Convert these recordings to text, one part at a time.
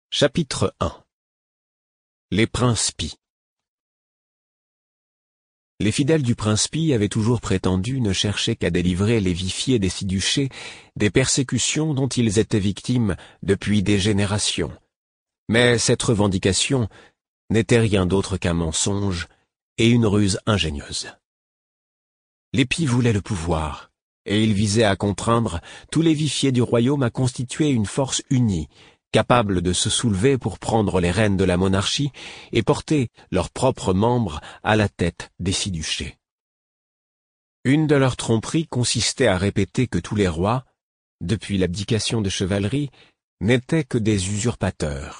Chapitre 1. Les princes Pi. Les fidèles du prince Pi avaient toujours prétendu ne chercher qu'à délivrer les vifiés des Siduchés des persécutions dont ils étaient victimes depuis des générations. Mais cette revendication n'était rien d'autre qu'un mensonge et une ruse ingénieuse. Les Pi voulaient le pouvoir, et ils visaient à contraindre tous les vifiés du royaume à constituer une force unie, capable de se soulever pour prendre les rênes de la monarchie et porter leurs propres membres à la tête des Siduchés. Une de leurs tromperies consistait à répéter que tous les rois, depuis l'abdication de chevalerie, n'étaient que des usurpateurs,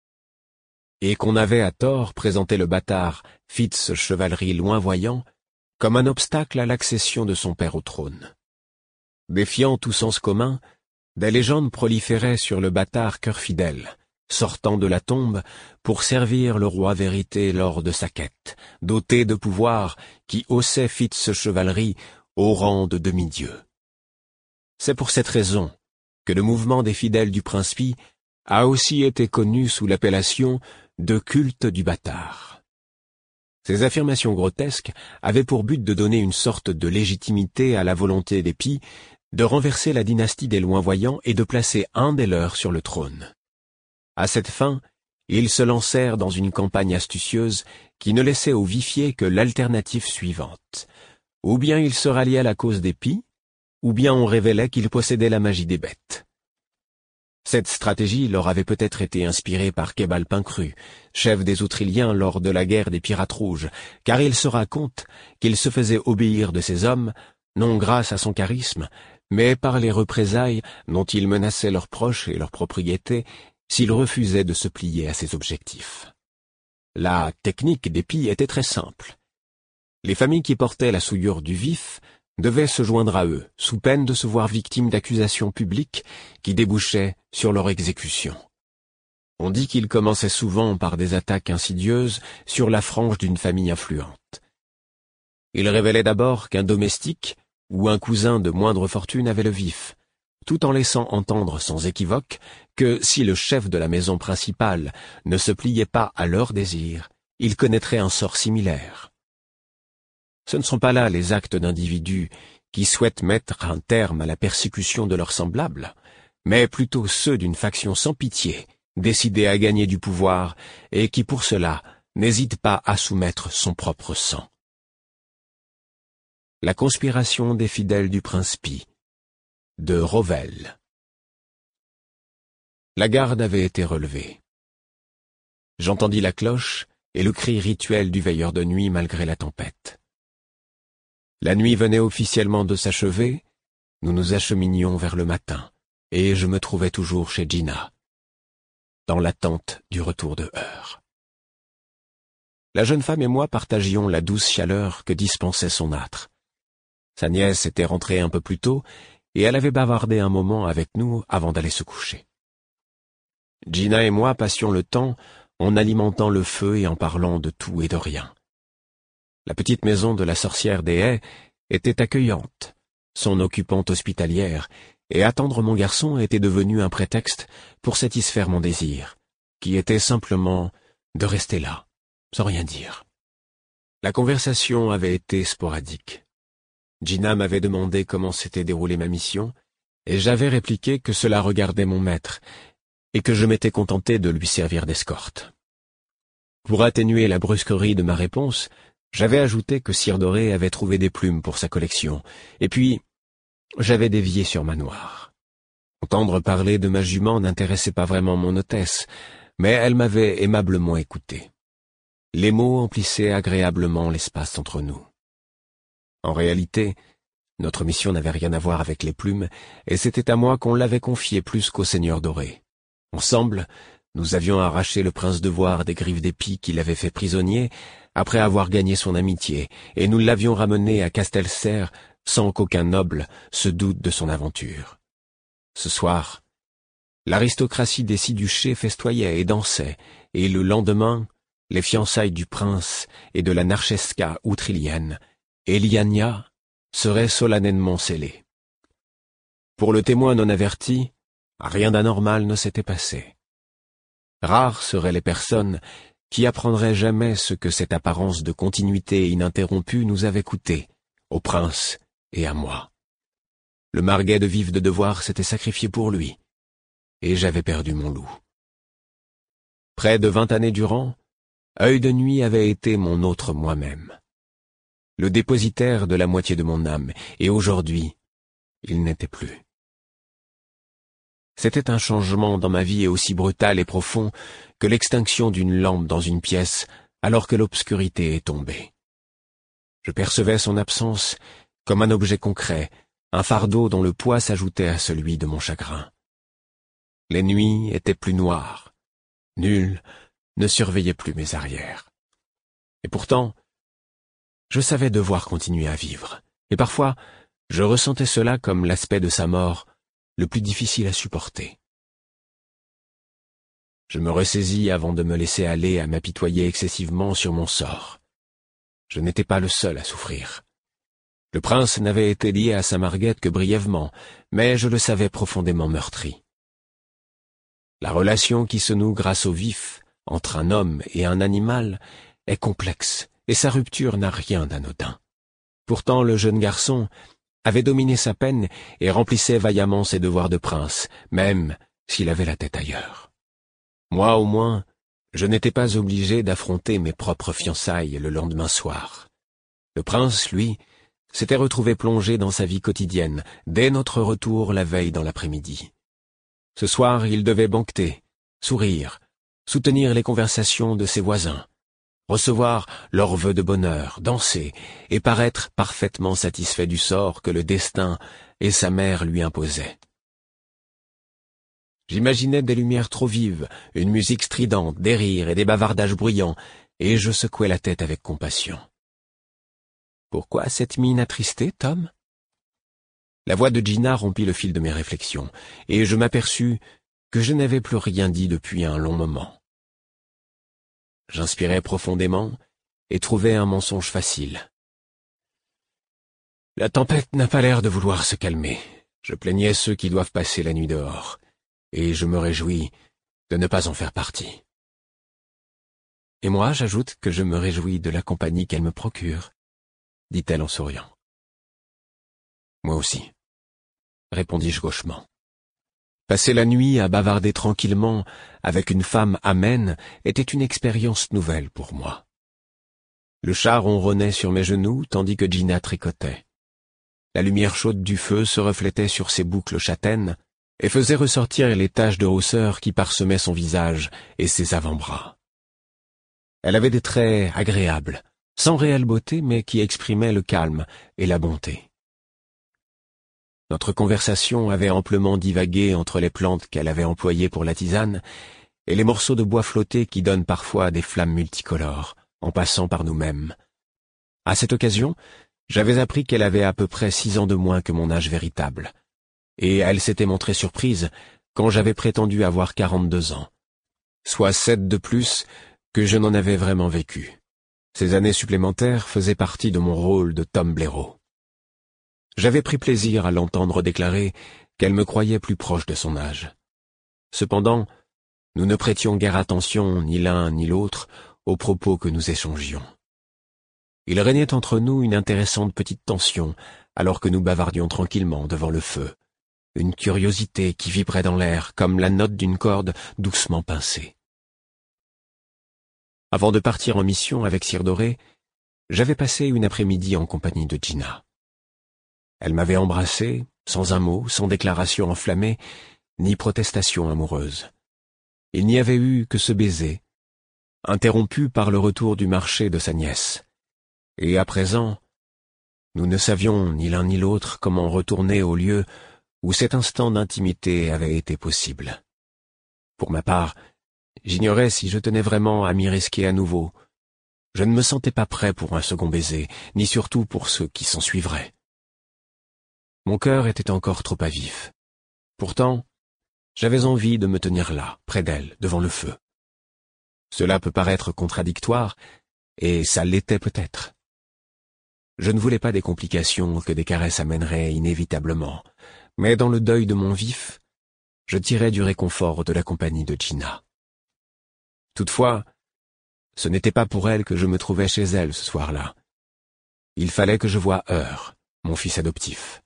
et qu'on avait à tort présenté le bâtard Fitz-Chevalerie Loinvoyant comme un obstacle à l'accession de son père au trône. Défiant tout sens commun, des légendes proliféraient sur le bâtard Cœur Fidèle, sortant de la tombe pour servir le roi Vérité lors de sa quête, doté de pouvoirs qui haussaient Fitz-Chevalerie au rang de demi-dieu. C'est pour cette raison que le mouvement des fidèles du prince Pi a aussi été connu sous l'appellation de culte du bâtard. Ces affirmations grotesques avaient pour but de donner une sorte de légitimité à la volonté des Pi de renverser la dynastie des Loinvoyants et de placer un des leurs sur le trône. À cette fin, ils se lancèrent dans une campagne astucieuse qui ne laissait aux vifiés que l'alternative suivante. Ou bien ils se ralliaient à la cause des Pi, ou bien on révélait qu'ils possédaient la magie des bêtes. Cette stratégie leur avait peut-être été inspirée par Kébal Pincru, chef des Outriliens lors de la guerre des Pirates Rouges, car il se raconte qu'il se faisait obéir de ses hommes, non grâce à son charisme, mais par les représailles dont il menaçait leurs proches et leurs propriétés s'ils refusaient de se plier à ses objectifs. La technique des Pi était très simple. Les familles qui portaient la souillure du vif devaient se joindre à eux, sous peine de se voir victimes d'accusations publiques qui débouchaient sur leur exécution. On dit qu'ils commençaient souvent par des attaques insidieuses sur la frange d'une famille influente. Ils révélaient d'abord qu'un domestique ou un cousin de moindre fortune avait le vif, tout en laissant entendre sans équivoque que si le chef de la maison principale ne se pliait pas à leurs désirs, il connaîtrait un sort similaire. Ce ne sont pas là les actes d'individus qui souhaitent mettre un terme à la persécution de leurs semblables, mais plutôt ceux d'une faction sans pitié, décidée à gagner du pouvoir et qui pour cela n'hésite pas à soumettre son propre sang. La conspiration des fidèles du prince Pi, de Rovel. La garde avait été relevée. J'entendis la cloche et le cri rituel du veilleur de nuit malgré la tempête. La nuit venait officiellement de s'achever, nous nous acheminions vers le matin, et je me trouvais toujours chez Gina, dans l'attente du retour de Heur. La jeune femme et moi partagions la douce chaleur que dispensait son âtre. Sa nièce était rentrée un peu plus tôt, et elle avait bavardé un moment avec nous avant d'aller se coucher. Gina et moi passions le temps en alimentant le feu et en parlant de tout et de rien. La petite maison de la sorcière des haies était accueillante, son occupante hospitalière, et attendre mon garçon était devenu un prétexte pour satisfaire mon désir, qui était simplement de rester là, sans rien dire. La conversation avait été sporadique. Gina m'avait demandé comment s'était déroulée ma mission, et j'avais répliqué que cela regardait mon maître, et que je m'étais contenté de lui servir d'escorte. Pour atténuer la brusquerie de ma réponse, j'avais ajouté que Cire Doré avait trouvé des plumes pour sa collection, et puis j'avais dévié sur Manoir. Entendre parler de ma jument n'intéressait pas vraiment mon hôtesse, mais elle m'avait aimablement écouté. Les mots emplissaient agréablement l'espace entre nous. En réalité, notre mission n'avait rien à voir avec les plumes, et c'était à moi qu'on l'avait confiée plus qu'au seigneur Doré. Ensemble, nous avions arraché le prince de Voir des griffes des Pi qui l'avait fait prisonnier, après avoir gagné son amitié, et nous l'avions ramené à Castelserre sans qu'aucun noble se doute de son aventure. Ce soir, l'aristocratie des Siduchés festoyait et dansait, et le lendemain, les fiançailles du prince et de la Narchesca outrilienne, Eliania, seraient solennellement scellées. Pour le témoin non averti, rien d'anormal ne s'était passé. Rares seraient les personnes qui apprendraient jamais ce que cette apparence de continuité ininterrompue nous avait coûté, au prince et à moi. Le Marguet de Vif de Devoir s'était sacrifié pour lui, et j'avais perdu mon loup. Près de 20 années durant, Œil de Nuit avait été mon autre moi-même, le dépositaire de la moitié de mon âme, et aujourd'hui, il n'était plus. C'était un changement dans ma vie aussi brutal et profond que l'extinction d'une lampe dans une pièce alors que l'obscurité est tombée. Je percevais son absence comme un objet concret, un fardeau dont le poids s'ajoutait à celui de mon chagrin. Les nuits étaient plus noires. Nul ne surveillait plus mes arrières. Et pourtant, je savais devoir continuer à vivre, et parfois, je ressentais cela comme l'aspect de sa mort le plus difficile à supporter. Je me ressaisis avant de me laisser aller à m'apitoyer excessivement sur mon sort. Je n'étais pas le seul à souffrir. Le prince n'avait été lié à sa Marguerite que brièvement, mais je le savais profondément meurtri. La relation qui se noue grâce au vif entre un homme et un animal est complexe, et sa rupture n'a rien d'anodin. Pourtant, le jeune garçon avait dominé sa peine et remplissait vaillamment ses devoirs de prince, même s'il avait la tête ailleurs. Moi, au moins, je n'étais pas obligé d'affronter mes propres fiançailles le lendemain soir. Le prince, lui, s'était retrouvé plongé dans sa vie quotidienne dès notre retour la veille dans l'après-midi. Ce soir, il devait banqueter, sourire, soutenir les conversations de ses voisins, recevoir leurs vœux de bonheur, danser et paraître parfaitement satisfait du sort que le destin et sa mère lui imposaient. J'imaginais des lumières trop vives, une musique stridente, des rires et des bavardages bruyants, et je secouais la tête avec compassion. « Pourquoi cette mine attristée, Tom ?» La voix de Gina rompit le fil de mes réflexions, et je m'aperçus que je n'avais plus rien dit depuis un long moment. J'inspirais profondément et trouvais un mensonge facile. La tempête n'a pas l'air de vouloir se calmer. Je plaignais ceux qui doivent passer la nuit dehors, et je me réjouis de ne pas en faire partie. Et moi, j'ajoute que je me réjouis de la compagnie qu'elle me procure, dit-elle en souriant. Moi aussi, répondis-je gauchement. Passer la nuit à bavarder tranquillement avec une femme amène était une expérience nouvelle pour moi. Le chat ronronnait sur mes genoux tandis que Gina tricotait. La lumière chaude du feu se reflétait sur ses boucles châtaines et faisait ressortir les taches de rousseur qui parsemaient son visage et ses avant-bras. Elle avait des traits agréables, sans réelle beauté mais qui exprimaient le calme et la bonté. Notre conversation avait amplement divagué entre les plantes qu'elle avait employées pour la tisane et les morceaux de bois flottés qui donnent parfois des flammes multicolores, en passant par nous-mêmes. À cette occasion, j'avais appris qu'elle avait à peu près 6 ans de moins que mon âge véritable, et elle s'était montrée surprise quand j'avais prétendu avoir 42 ans, soit 7 de plus que je n'en avais vraiment vécu. Ces années supplémentaires faisaient partie de mon rôle de Tom Blaireau. J'avais pris plaisir à l'entendre déclarer qu'elle me croyait plus proche de son âge. Cependant, nous ne prêtions guère attention ni l'un ni l'autre aux propos que nous échangions. Il régnait entre nous une intéressante petite tension alors que nous bavardions tranquillement devant le feu, une curiosité qui vibrait dans l'air comme la note d'une corde doucement pincée. Avant de partir en mission avec Cire Dorée, j'avais passé une après-midi en compagnie de Gina. Elle m'avait embrassé, sans un mot, sans déclaration enflammée, ni protestation amoureuse. Il n'y avait eu que ce baiser, interrompu par le retour du marché de sa nièce. Et à présent, nous ne savions ni l'un ni l'autre comment retourner au lieu où cet instant d'intimité avait été possible. Pour ma part, j'ignorais si je tenais vraiment à m'y risquer à nouveau. Je ne me sentais pas prêt pour un second baiser, ni surtout pour ceux qui s'ensuivraient. Mon cœur était encore trop à vif. Pourtant, j'avais envie de me tenir là, près d'elle, devant le feu. Cela peut paraître contradictoire, et ça l'était peut-être. Je ne voulais pas des complications que des caresses amèneraient inévitablement, mais dans le deuil de mon vif, je tirais du réconfort de la compagnie de Gina. Toutefois, ce n'était pas pour elle que je me trouvais chez elle ce soir-là. Il fallait que je voie Heur, mon fils adoptif.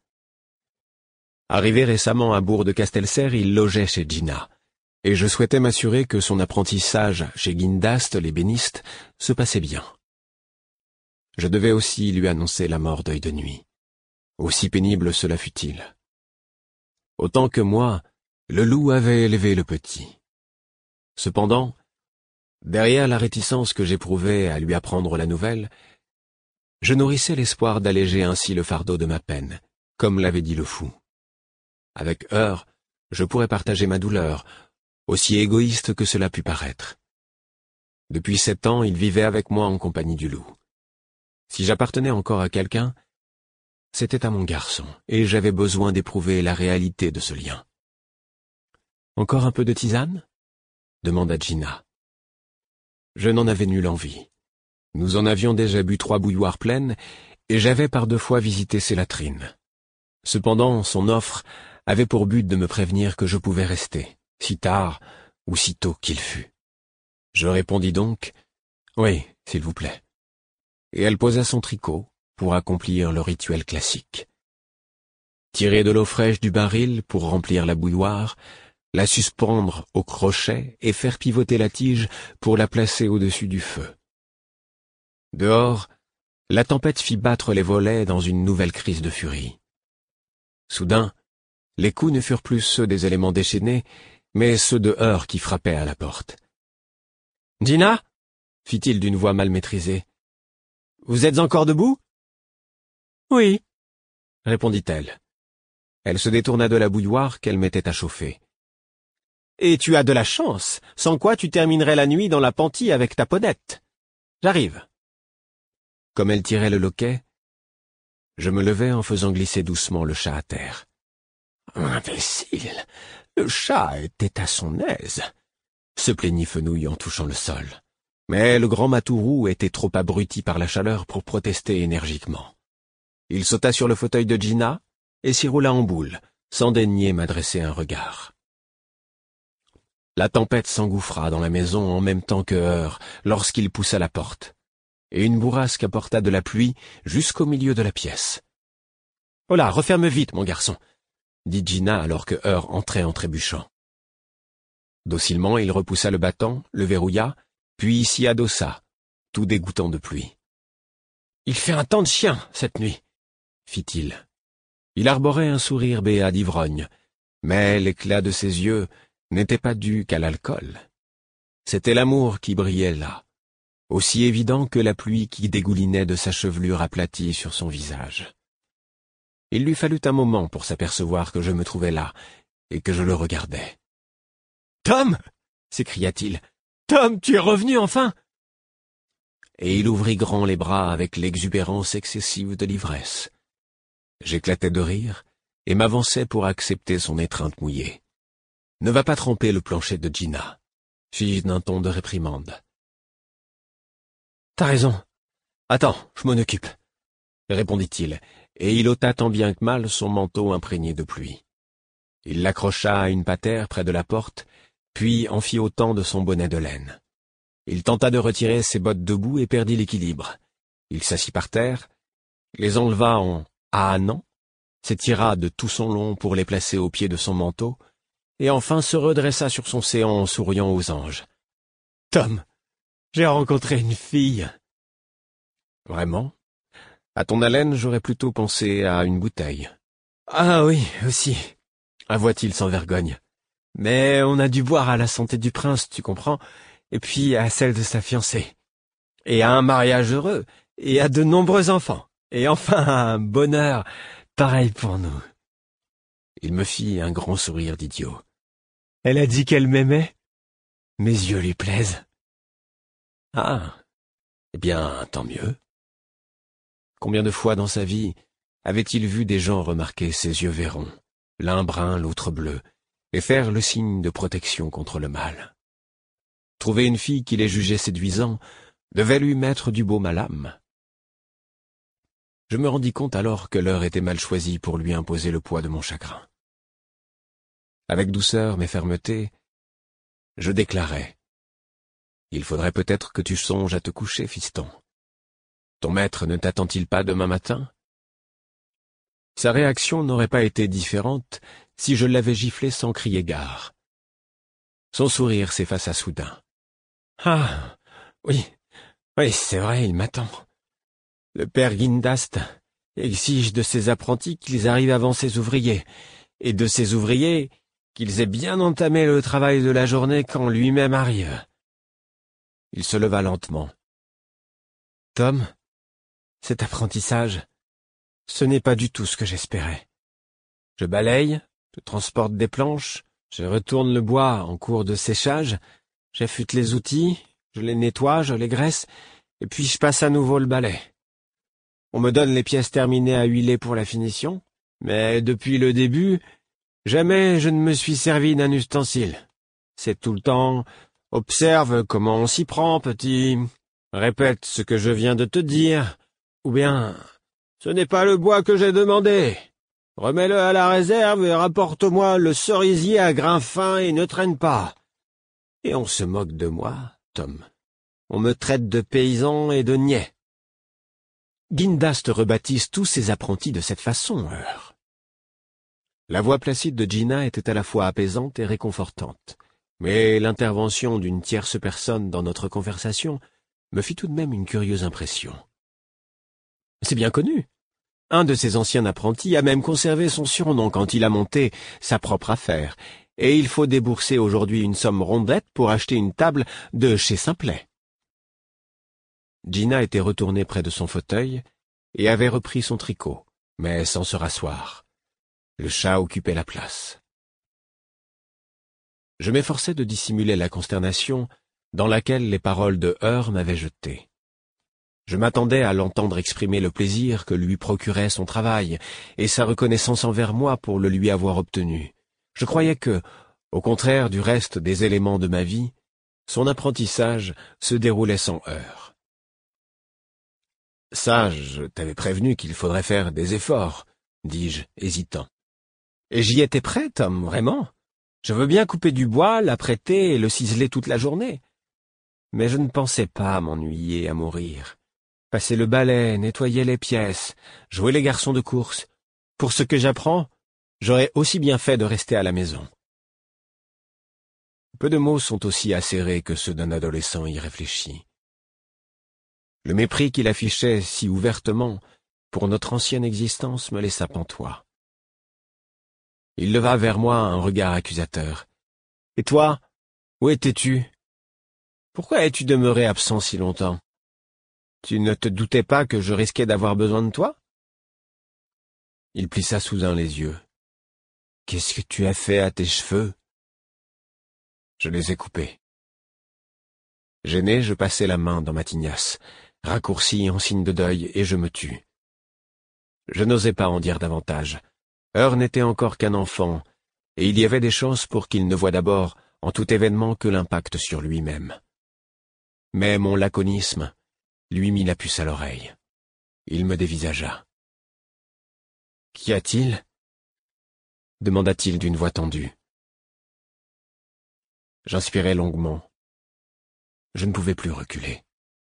Arrivé récemment à Bourg-de-Castelserre, il logeait chez Gina, et je souhaitais m'assurer que son apprentissage chez Guindast, l'ébéniste, se passait bien. Je devais aussi lui annoncer la mort d'Œil de Nuit. Aussi pénible cela fût-il. Autant que moi, le loup avait élevé le petit. Cependant, derrière la réticence que j'éprouvais à lui apprendre la nouvelle, je nourrissais l'espoir d'alléger ainsi le fardeau de ma peine, comme l'avait dit le fou. Avec Heur, je pourrais partager ma douleur, aussi égoïste que cela pût paraître. Depuis 7 ans, il vivait avec moi en compagnie du loup. Si j'appartenais encore à quelqu'un, c'était à mon garçon, et j'avais besoin d'éprouver la réalité de ce lien. « Encore un peu de tisane » demanda Gina. Je n'en avais nulle envie. Nous en avions déjà bu 3 bouilloires pleines, et j'avais par 2 fois visité ses latrines. Cependant, son offre avait pour but de me prévenir que je pouvais rester, si tard ou si tôt qu'il fût. Je répondis donc « Oui, s'il vous plaît ». Et elle posa son tricot pour accomplir le rituel classique. Tirer de l'eau fraîche du baril pour remplir la bouilloire, la suspendre au crochet et faire pivoter la tige pour la placer au-dessus du feu. Dehors, la tempête fit battre les volets dans une nouvelle crise de furie. Soudain, les coups ne furent plus ceux des éléments déchaînés, mais ceux de Heur qui frappaient à la porte. « Gina » fit-il d'une voix mal maîtrisée. « Vous êtes encore debout ?»« Oui, » répondit-elle. Elle se détourna de la bouilloire qu'elle mettait à chauffer. « Et tu as de la chance, sans quoi tu terminerais la nuit dans la pentie avec ta ponette. J'arrive. » Comme elle tirait le loquet, je me levai en faisant glisser doucement le chat à terre. « Imbécile, le chat était à son aise » se plaignit Fenouil en touchant le sol. Mais le grand Matourou était trop abruti par la chaleur pour protester énergiquement. Il sauta sur le fauteuil de Gina et s'y roula en boule, sans daigner m'adresser un regard. La tempête s'engouffra dans la maison en même temps que Heur lorsqu'il poussa la porte, et une bourrasque apporta de la pluie jusqu'au milieu de la pièce. « Oh là, referme vite, mon garçon !» dit Gina alors que Heur entrait en trébuchant. Docilement, il repoussa le battant, le verrouilla, puis s'y adossa, tout dégoûtant de pluie. « Il fait un temps de chien, cette nuit !» fit-il. Il arborait un sourire béat d'ivrogne, mais l'éclat de ses yeux n'était pas dû qu'à l'alcool. C'était l'amour qui brillait là, aussi évident que la pluie qui dégoulinait de sa chevelure aplatie sur son visage. Il lui fallut un moment pour s'apercevoir que je me trouvais là, et que je le regardais. « Tom !» s'écria-t-il. « Tom, tu es revenu enfin !» Et il ouvrit grand les bras avec l'exubérance excessive de l'ivresse. J'éclatais de rire et m'avançai pour accepter son étreinte mouillée. « Ne va pas tremper le plancher de Gina », fis-je d'un ton de réprimande. « T'as raison. Attends, je m'en occupe », répondit-il, et il ôta tant bien que mal son manteau imprégné de pluie. Il l'accrocha à une patère près de la porte, puis en fit autant de son bonnet de laine. Il tenta de retirer ses bottes debout et perdit l'équilibre. Il s'assit par terre, les enleva en ahanant, s'étira de tout son long pour les placer au pied de son manteau, et enfin se redressa sur son séant en souriant aux anges. « Tom, j'ai rencontré une fille. »« Vraiment ? À ton haleine, j'aurais plutôt pensé à une bouteille. »« Ah oui, aussi, » avoua-t-il sans vergogne. « Mais on a dû boire à la santé du prince, tu comprends, et puis à celle de sa fiancée. Et à un mariage heureux, et à de nombreux enfants, et enfin à un bonheur pareil pour nous. » Il me fit un grand sourire d'idiot. « Elle a dit qu'elle m'aimait. Mes yeux lui plaisent. »« Ah, eh bien, tant mieux. » Combien de fois dans sa vie avait-il vu des gens remarquer ses yeux verrons, l'un brun, l'autre bleu, et faire le signe de protection contre le mal. Trouver une fille qui les jugeait séduisants devait lui mettre du baume à l'âme. Je me rendis compte alors que l'heure était mal choisie pour lui imposer le poids de mon chagrin. Avec douceur mais fermeté, je déclarai Il faudrait peut-être que tu songes à te coucher, fiston. Ton maître ne t'attend-il pas demain matin? » Sa réaction n'aurait pas été différente si je l'avais giflé sans crier gare. Son sourire s'effaça soudain. « Ah, oui, c'est vrai, il m'attend. Le père Guindast exige de ses apprentis qu'ils arrivent avant ses ouvriers, et de ses ouvriers qu'ils aient bien entamé le travail de la journée quand lui-même arrive. » Il se leva lentement. « Tom, cet apprentissage, ce n'est pas du tout ce que j'espérais. Je balaye, je transporte des planches, je retourne le bois en cours de séchage, j'affûte les outils, je les nettoie, je les graisse, et puis je passe à nouveau le balai. On me donne les pièces terminées à huiler pour la finition, mais depuis le début, jamais je ne me suis servi d'un ustensile. C'est tout le temps « Observe comment on s'y prend, petit. Répète ce que je viens de te dire. » Ou bien « Ce n'est pas le bois que j'ai demandé. Remets-le à la réserve et rapporte-moi le cerisier à grains fins et ne traîne pas. » Et on se moque de moi, Tom. On me traite de paysan et de niais. Guindast rebaptise tous ses apprentis de cette façon, Heure. La voix placide de Gina était à la fois apaisante et réconfortante, mais l'intervention d'une tierce personne dans notre conversation me fit tout de même une curieuse impression. C'est bien connu. Un de ses anciens apprentis a même conservé son surnom quand il a monté sa propre affaire, et il faut débourser aujourd'hui une somme rondette pour acheter une table de chez Simplet. Gina était retournée près de son fauteuil et avait repris son tricot, mais sans se rasseoir. Le chat occupait la place. Je m'efforçais de dissimuler la consternation dans laquelle les paroles de Heure m'avaient jeté. Je m'attendais à l'entendre exprimer le plaisir que lui procurait son travail et sa reconnaissance envers moi pour le lui avoir obtenu. Je croyais que, au contraire du reste des éléments de ma vie, son apprentissage se déroulait sans heurts. « Ça, je t'avais prévenu qu'il faudrait faire des efforts, » dis-je, hésitant. « Et j'y étais prêt, Tom, vraiment. Je veux bien couper du bois, l'apprêter et le ciseler toute la journée. Mais je ne pensais pas à m'ennuyer, à mourir. Passer le balai, nettoyer les pièces, jouer les garçons de course. Pour ce que j'apprends, j'aurais aussi bien fait de rester à la maison. » Peu de mots sont aussi acérés que ceux d'un adolescent irréfléchi. Le mépris qu'il affichait si ouvertement pour notre ancienne existence me laissa pantois. Il leva vers moi un regard accusateur. « Et toi, où étais-tu? Pourquoi es-tu demeuré absent si longtemps? Tu ne te doutais pas que je risquais d'avoir besoin de toi? » Il plissa soudain les yeux. « Qu'est-ce que tu as fait à tes cheveux? » Je les ai coupés. Gêné, je passai la main dans ma tignasse, raccourci en signe de deuil, et je me tus. Je n'osais pas en dire davantage. Heure n'était encore qu'un enfant, et il y avait des chances pour qu'il ne voie d'abord, en tout événement, que l'impact sur lui-même. Mais mon laconisme lui mit la puce à l'oreille. Il me dévisagea. « Qu'y a-t-il » demanda-t-il d'une voix tendue. J'inspirai longuement. Je ne pouvais plus reculer.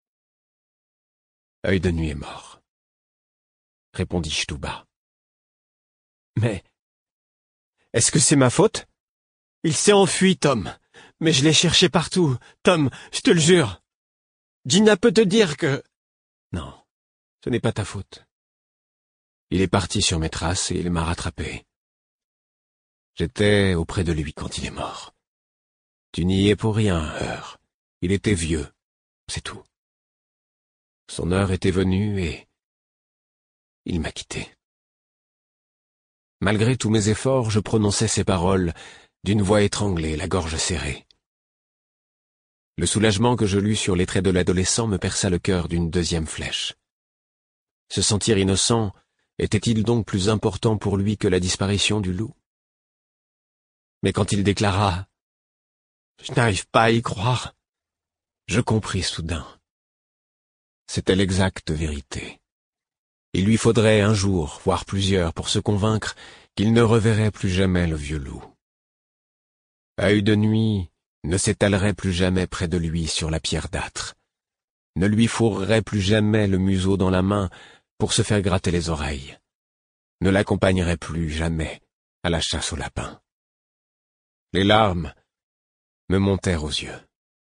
« Œil de nuit est mort, » répondis-je tout bas. « Mais est-ce que c'est ma faute? Il s'est enfui, Tom, mais je l'ai cherché partout. Tom, je te le jure. Gina peut te dire que... » « Non, ce n'est pas ta faute. Il est parti sur mes traces et il m'a rattrapé. J'étais auprès de lui quand il est mort. Tu n'y es pour rien, Heure. Il était vieux, c'est tout. Son heure était venue et il m'a quitté. » Malgré tous mes efforts, je prononçais ces paroles d'une voix étranglée, la gorge serrée. Le soulagement que je lus sur les traits de l'adolescent me perça le cœur d'une deuxième flèche. Se sentir innocent était-il donc plus important pour lui que la disparition du loup? Mais quand il déclara « Je n'arrive pas à y croire », je compris soudain. C'était l'exacte vérité. Il lui faudrait un jour, voire plusieurs, pour se convaincre qu'il ne reverrait plus jamais le vieux loup. Œil de nuit ne s'étalerait plus jamais près de lui sur la pierre d'âtre, ne lui fourrerait plus jamais le museau dans la main pour se faire gratter les oreilles, ne l'accompagnerait plus jamais à la chasse aux lapins. Les larmes me montèrent aux yeux.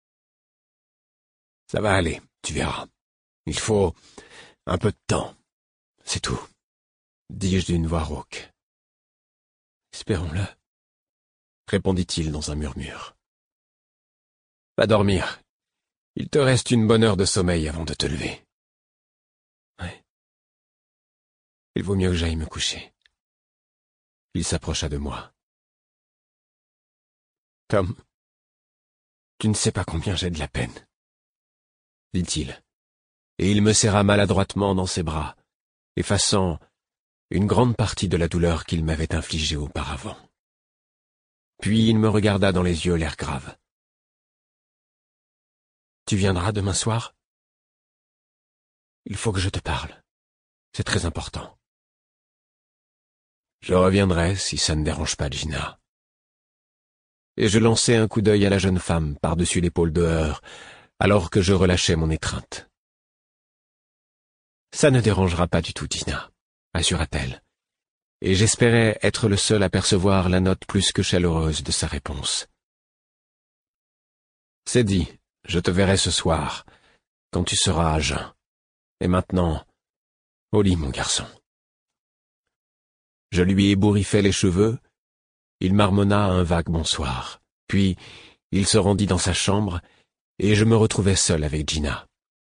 « Ça va aller, tu verras. Il faut un peu de temps, c'est tout, » dis-je d'une voix rauque. « Espérons-le, » répondit-il dans un murmure. « Va dormir. Il te reste une bonne heure de sommeil avant de te lever. »« Oui. Il vaut mieux que j'aille me coucher. » Il s'approcha de moi. « Tom, tu ne sais pas combien j'ai de la peine, » dit-il, et il me serra maladroitement dans ses bras, effaçant une grande partie de la douleur qu'il m'avait infligée auparavant. Puis il me regarda dans les yeux, l'air grave. « Tu viendras demain soir ? Il faut que je te parle. C'est très important. »« Je reviendrai si ça ne dérange pas Gina. » Et je lançai un coup d'œil à la jeune femme par-dessus l'épaule de Heur, alors que je relâchais mon étreinte. « Ça ne dérangera pas du tout, Gina, » assura-t-elle, et j'espérais être le seul à percevoir la note plus que chaleureuse de sa réponse. « C'est dit, je te verrai ce soir, quand tu seras à jeun. Et maintenant, au lit, mon garçon. » Je lui ébouriffai les cheveux, il marmonna un vague bonsoir, puis il se rendit dans sa chambre, et je me retrouvai seul avec Gina.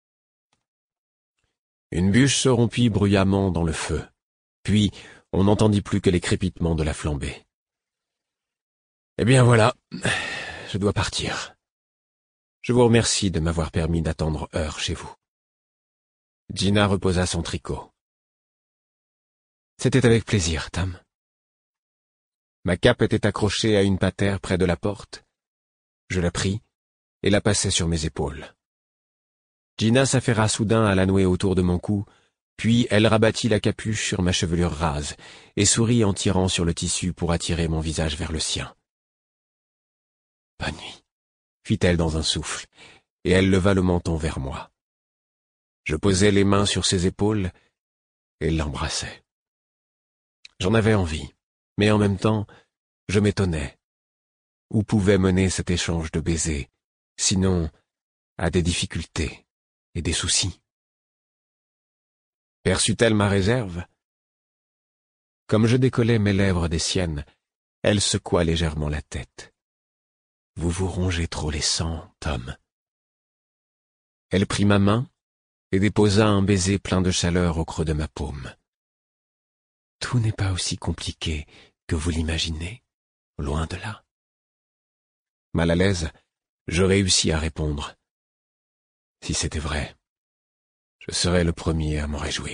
Une bûche se rompit bruyamment dans le feu, puis on n'entendit plus que les crépitements de la flambée. « Eh bien voilà, je dois partir. Je vous remercie de m'avoir permis d'attendre Heur chez vous. » Gina reposa son tricot. « C'était avec plaisir, Tom. » Ma cape était accrochée à une patère près de la porte. Je la pris et la passai sur mes épaules. Gina s'affaira soudain à la nouer autour de mon cou, puis elle rabattit la capuche sur ma chevelure rase et sourit en tirant sur le tissu pour attirer mon visage vers le sien. « Bonne nuit, » fit-elle dans un souffle, et elle leva le menton vers moi. Je posai les mains sur ses épaules et l'embrassai. J'en avais envie, mais en même temps, je m'étonnais. Où pouvait mener cet échange de baisers, sinon à des difficultés et des soucis? Perçut-elle ma réserve? Comme je décollais mes lèvres des siennes, elle secoua légèrement la tête. « Vous vous rongez trop les sangs, Tom. » Elle prit ma main et déposa un baiser plein de chaleur au creux de ma paume. « Tout n'est pas aussi compliqué que vous l'imaginez, loin de là. » Mal à l'aise, je réussis à répondre. « Si c'était vrai, je serais le premier à m'en réjouir. »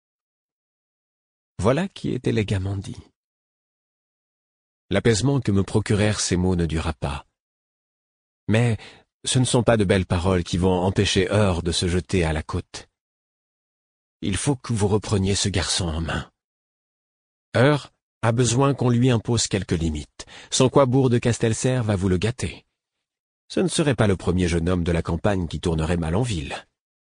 Voilà qui était élégamment dit. L'apaisement que me procurèrent ces mots ne dura pas. Mais ce ne sont pas de belles paroles qui vont empêcher Heur de se jeter à la côte. Il faut que vous repreniez ce garçon en main. Heur a besoin qu'on lui impose quelques limites, sans quoi Bourg de Castelserre va vous le gâter. Ce ne serait pas le premier jeune homme de la campagne qui tournerait mal en ville.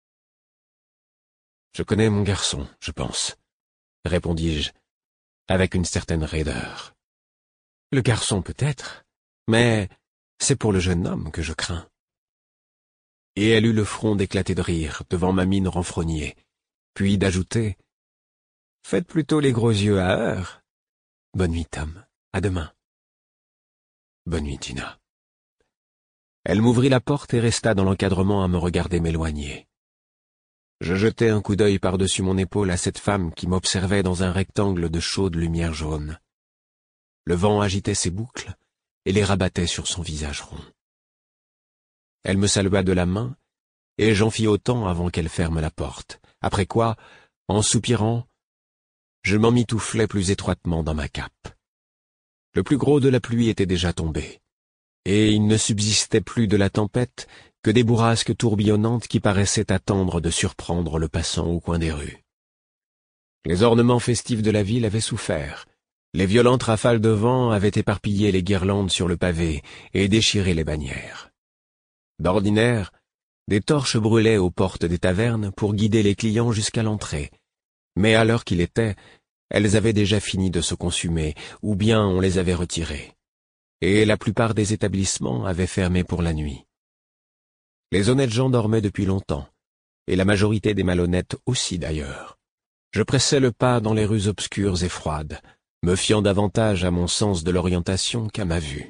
« Je connais mon garçon, je pense, » répondis-je, avec une certaine raideur. « Le garçon peut-être, mais c'est pour le jeune homme que je crains. » Et elle eut le front d'éclater de rire devant ma mine renfrognée, puis d'ajouter « Faites plutôt les gros yeux à Heur. Bonne nuit, Tom. À demain. » Bonne nuit, Gina. Elle m'ouvrit la porte et resta dans l'encadrement à me regarder m'éloigner. Je jetai un coup d'œil par-dessus mon épaule à cette femme qui m'observait dans un rectangle de chaude lumière jaune. Le vent agitait ses boucles et les rabattait sur son visage rond. Elle me salua de la main, et j'en fis autant avant qu'elle ferme la porte, après quoi, en soupirant, je m'emmitouflai plus étroitement dans ma cape. Le plus gros de la pluie était déjà tombé, et il ne subsistait plus de la tempête que des bourrasques tourbillonnantes qui paraissaient attendre de surprendre le passant au coin des rues. Les ornements festifs de la ville avaient souffert, Les violentes rafales de vent avaient éparpillé les guirlandes sur le pavé et déchiré les bannières. D'ordinaire, des torches brûlaient aux portes des tavernes pour guider les clients jusqu'à l'entrée, mais à l'heure qu'il était, elles avaient déjà fini de se consumer, ou bien on les avait retirées, et la plupart des établissements avaient fermé pour la nuit. Les honnêtes gens dormaient depuis longtemps, et la majorité des malhonnêtes aussi d'ailleurs. Je pressais le pas dans les rues obscures et froides, me fiant davantage à mon sens de l'orientation qu'à ma vue.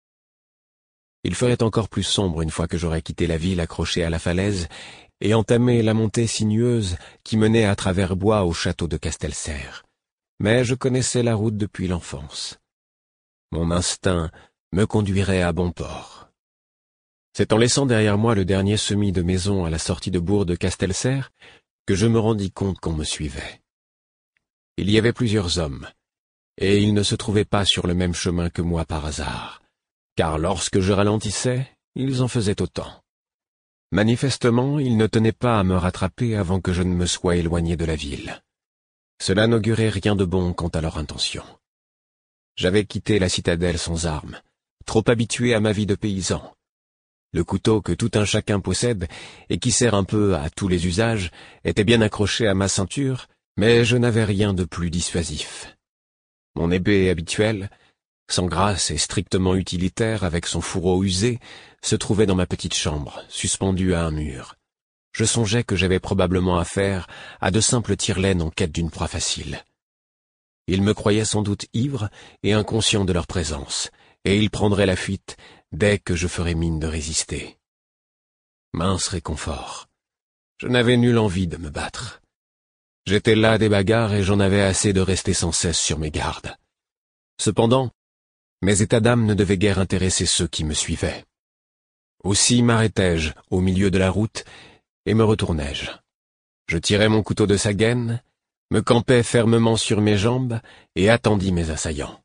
Il ferait encore plus sombre une fois que j'aurais quitté la ville accrochée à la falaise et entamé la montée sinueuse qui menait à travers bois au château de Castelserre. Mais je connaissais la route depuis l'enfance. Mon instinct me conduirait à bon port. C'est en laissant derrière moi le dernier semis de maisons à la sortie de bourg de Castelserre que je me rendis compte qu'on me suivait. Il y avait plusieurs hommes, et ils ne se trouvaient pas sur le même chemin que moi par hasard, car lorsque je ralentissais, ils en faisaient autant. Manifestement, ils ne tenaient pas à me rattraper avant que je ne me sois éloigné de la ville. Cela n'augurait rien de bon quant à leur intention. J'avais quitté la citadelle sans armes, trop habitué à ma vie de paysan. Le couteau que tout un chacun possède et qui sert un peu à tous les usages était bien accroché à ma ceinture, mais je n'avais rien de plus dissuasif. Mon épée habituelle, sans grâce et strictement utilitaire avec son fourreau usé, se trouvait dans ma petite chambre, suspendue à un mur. Je songeais que j'avais probablement affaire à de simples tire-laines en quête d'une proie facile. Ils me croyaient sans doute ivre et inconscient de leur présence, et ils prendraient la fuite dès que je ferais mine de résister. Mince réconfort. Je n'avais nulle envie de me battre. J'étais las des bagarres et j'en avais assez de rester sans cesse sur mes gardes. Cependant, mes états d'âme ne devaient guère intéresser ceux qui me suivaient. Aussi m'arrêtai-je au milieu de la route et me retournai-je. Je tirai mon couteau de sa gaine, me campai fermement sur mes jambes et attendis mes assaillants.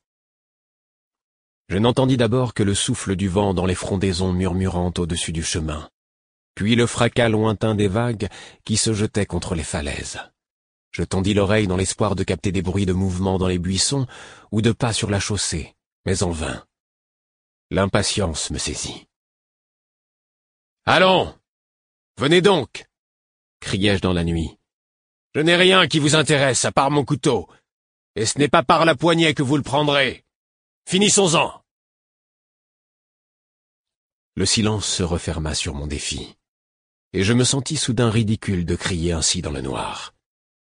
Je n'entendis d'abord que le souffle du vent dans les frondaisons murmurantes au-dessus du chemin, puis le fracas lointain des vagues qui se jetaient contre les falaises. Je tendis l'oreille dans l'espoir de capter des bruits de mouvement dans les buissons ou de pas sur la chaussée, mais en vain. L'impatience me saisit. « Allons, venez donc !» criai-je dans la nuit. « Je n'ai rien qui vous intéresse à part mon couteau, et ce n'est pas par la poignée que vous le prendrez. Finissons-en !» Le silence se referma sur mon défi, et je me sentis soudain ridicule de crier ainsi dans le noir.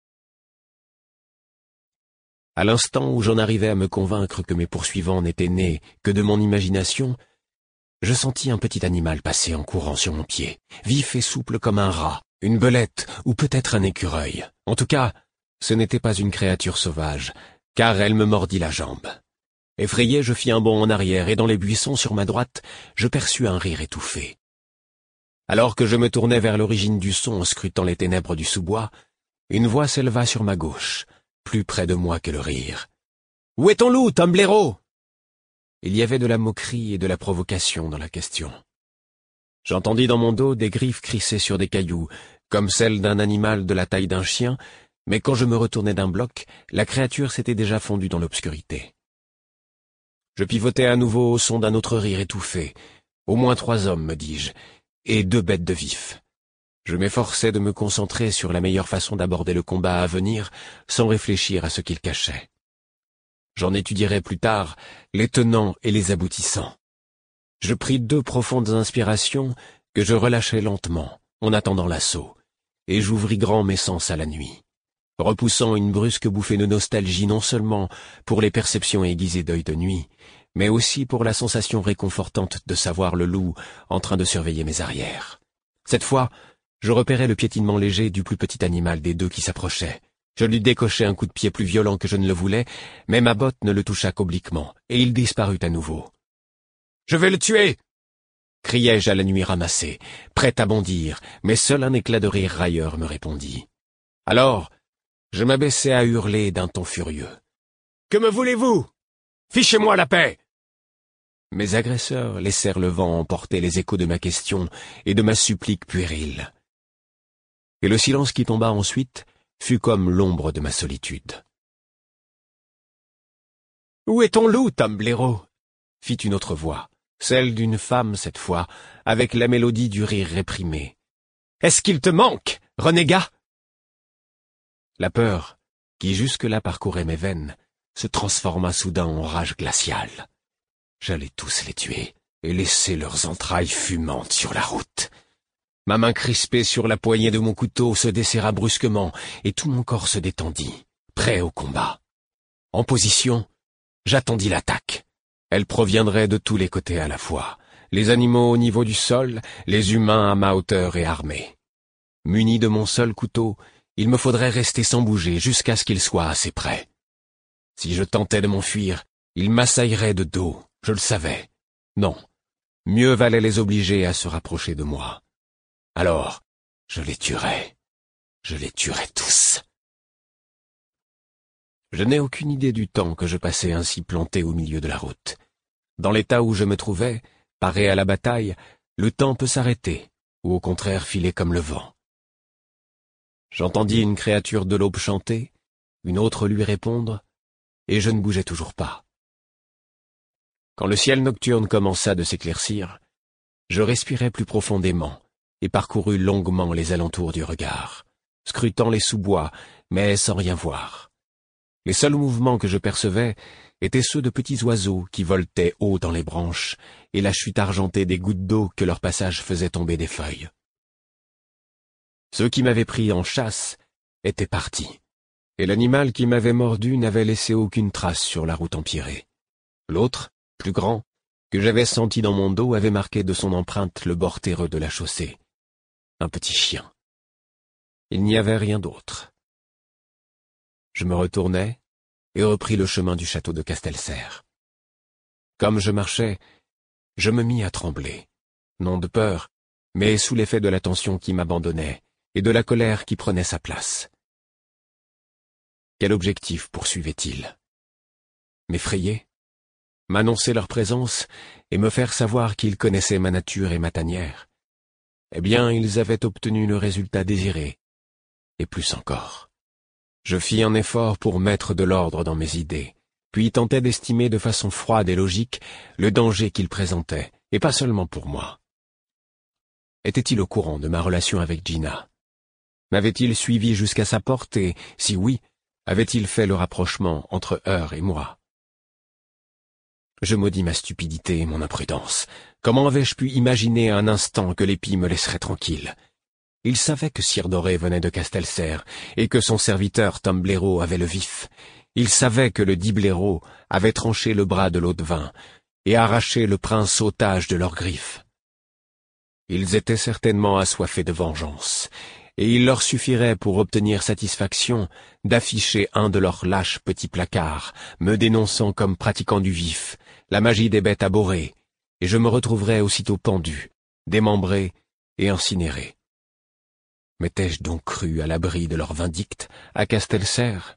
À l'instant où j'en arrivais à me convaincre que mes poursuivants n'étaient nés que de mon imagination, je sentis un petit animal passer en courant sur mon pied, vif et souple comme un rat, une belette ou peut-être un écureuil. En tout cas, ce n'était pas une créature sauvage, car elle me mordit la jambe. Effrayé, je fis un bond en arrière et dans les buissons sur ma droite, je perçus un rire étouffé. Alors que je me tournais vers l'origine du son en scrutant les ténèbres du sous-bois, une voix s'éleva sur ma gauche, plus près de moi que le rire. « Où est ton loup, Tom blaireau ?» Il y avait de la moquerie et de la provocation dans la question. J'entendis dans mon dos des griffes crisser sur des cailloux, comme celles d'un animal de la taille d'un chien, mais quand je me retournai d'un bloc, la créature s'était déjà fondue dans l'obscurité. Je pivotai à nouveau au son d'un autre rire étouffé. Au moins 3 hommes, me dis-je, et 2 bêtes de vif. Je m'efforçais de me concentrer sur la meilleure façon d'aborder le combat à venir, sans réfléchir à ce qu'il cachait. J'en étudierai plus tard les tenants et les aboutissants. Je pris 2 profondes inspirations que je relâchai lentement, en attendant l'assaut, et j'ouvris grand mes sens à la nuit, repoussant une brusque bouffée de nostalgie non seulement pour les perceptions aiguisées d'œil de nuit, mais aussi pour la sensation réconfortante de savoir le loup en train de surveiller mes arrières. Cette fois, je repérai le piétinement léger du plus petit animal des 2 qui s'approchait. Je lui décochai un coup de pied plus violent que je ne le voulais, mais ma botte ne le toucha qu'obliquement, et il disparut à nouveau. « Je vais le tuer !» criai-je à la nuit ramassée, prêt à bondir, mais seul un éclat de rire railleur me répondit. Alors, je m'abaissai à hurler d'un ton furieux. « Que me voulez-vous? Fichez-moi la paix !» Mes agresseurs laissèrent le vent emporter les échos de ma question et de ma supplique puérile. Et le silence qui tomba ensuite fut comme l'ombre de ma solitude. Où est ton loup, Tom Blaireau? Fit une autre voix, celle d'une femme cette fois, avec la mélodie du rire réprimé. Est-ce qu'il te manque, renégat? La peur, qui jusque-là parcourait mes veines, se transforma soudain en rage glaciale. J'allais tous les tuer et laisser leurs entrailles fumantes sur la route. Ma main crispée sur la poignée de mon couteau se desserra brusquement et tout mon corps se détendit, prêt au combat. En position, j'attendis l'attaque. Elle proviendrait de tous les côtés à la fois, les animaux au niveau du sol, les humains à ma hauteur et armés. Muni de mon seul couteau, il me faudrait rester sans bouger jusqu'à ce qu'il soit assez près. Si je tentais de m'enfuir, ils m'assailleraient de dos, je le savais. Non, mieux valait les obliger à se rapprocher de moi. Alors, je les tuerais tous. Je n'ai aucune idée du temps que je passais ainsi planté au milieu de la route. Dans l'état où je me trouvais, paré à la bataille, le temps peut s'arrêter, ou au contraire filer comme le vent. J'entendis une créature de l'aube chanter, une autre lui répondre, et je ne bougeais toujours pas. Quand le ciel nocturne commença de s'éclaircir, je respirai plus profondément et parcourus longuement les alentours du regard, scrutant les sous-bois, mais sans rien voir. Les seuls mouvements que je percevais étaient ceux de petits oiseaux qui voletaient haut dans les branches et la chute argentée des gouttes d'eau que leur passage faisait tomber des feuilles. Ceux qui m'avaient pris en chasse étaient partis, et l'animal qui m'avait mordu n'avait laissé aucune trace sur la route empierrée. L'autre, plus grand, que j'avais senti dans mon dos, avait marqué de son empreinte le bord terreux de la chaussée. Un petit chien. Il n'y avait rien d'autre. Je me retournai et repris le chemin du château de Castelserre. Comme je marchais, je me mis à trembler, non de peur, mais sous l'effet de la tension qui m'abandonnait et de la colère qui prenait sa place. Quel objectif poursuivait-il? M'effrayer? M'annoncer leur présence et me faire savoir qu'ils connaissaient ma nature et ma tanière? Eh bien, ils avaient obtenu le résultat désiré, et plus encore. Je fis un effort pour mettre de l'ordre dans mes idées, puis tentai d'estimer de façon froide et logique le danger qu'ils présentaient, et pas seulement pour moi. Était-il au courant de ma relation avec Gina? M'avait-il suivi jusqu'à sa porte et, si oui, avait-il fait le rapprochement entre Heur et moi? Je maudis ma stupidité et mon imprudence. Comment avais-je pu imaginer un instant que l'épi me laisserait tranquille? Il savait que Cire Doré venait de Castelserre et que son serviteur Tom Blaireau avait le vif. Il savait que le dit Blaireau avait tranché le bras de Hautevin et arraché le prince otage de leurs griffes. Ils étaient certainement assoiffés de vengeance, et il leur suffirait pour obtenir satisfaction d'afficher un de leurs lâches petits placards, me dénonçant comme pratiquant du vif, la magie des bêtes abhorrées, et je me retrouverais aussitôt pendu, démembré et incinéré. M'étais-je donc cru à l'abri de leur vindicte, à Castelserre?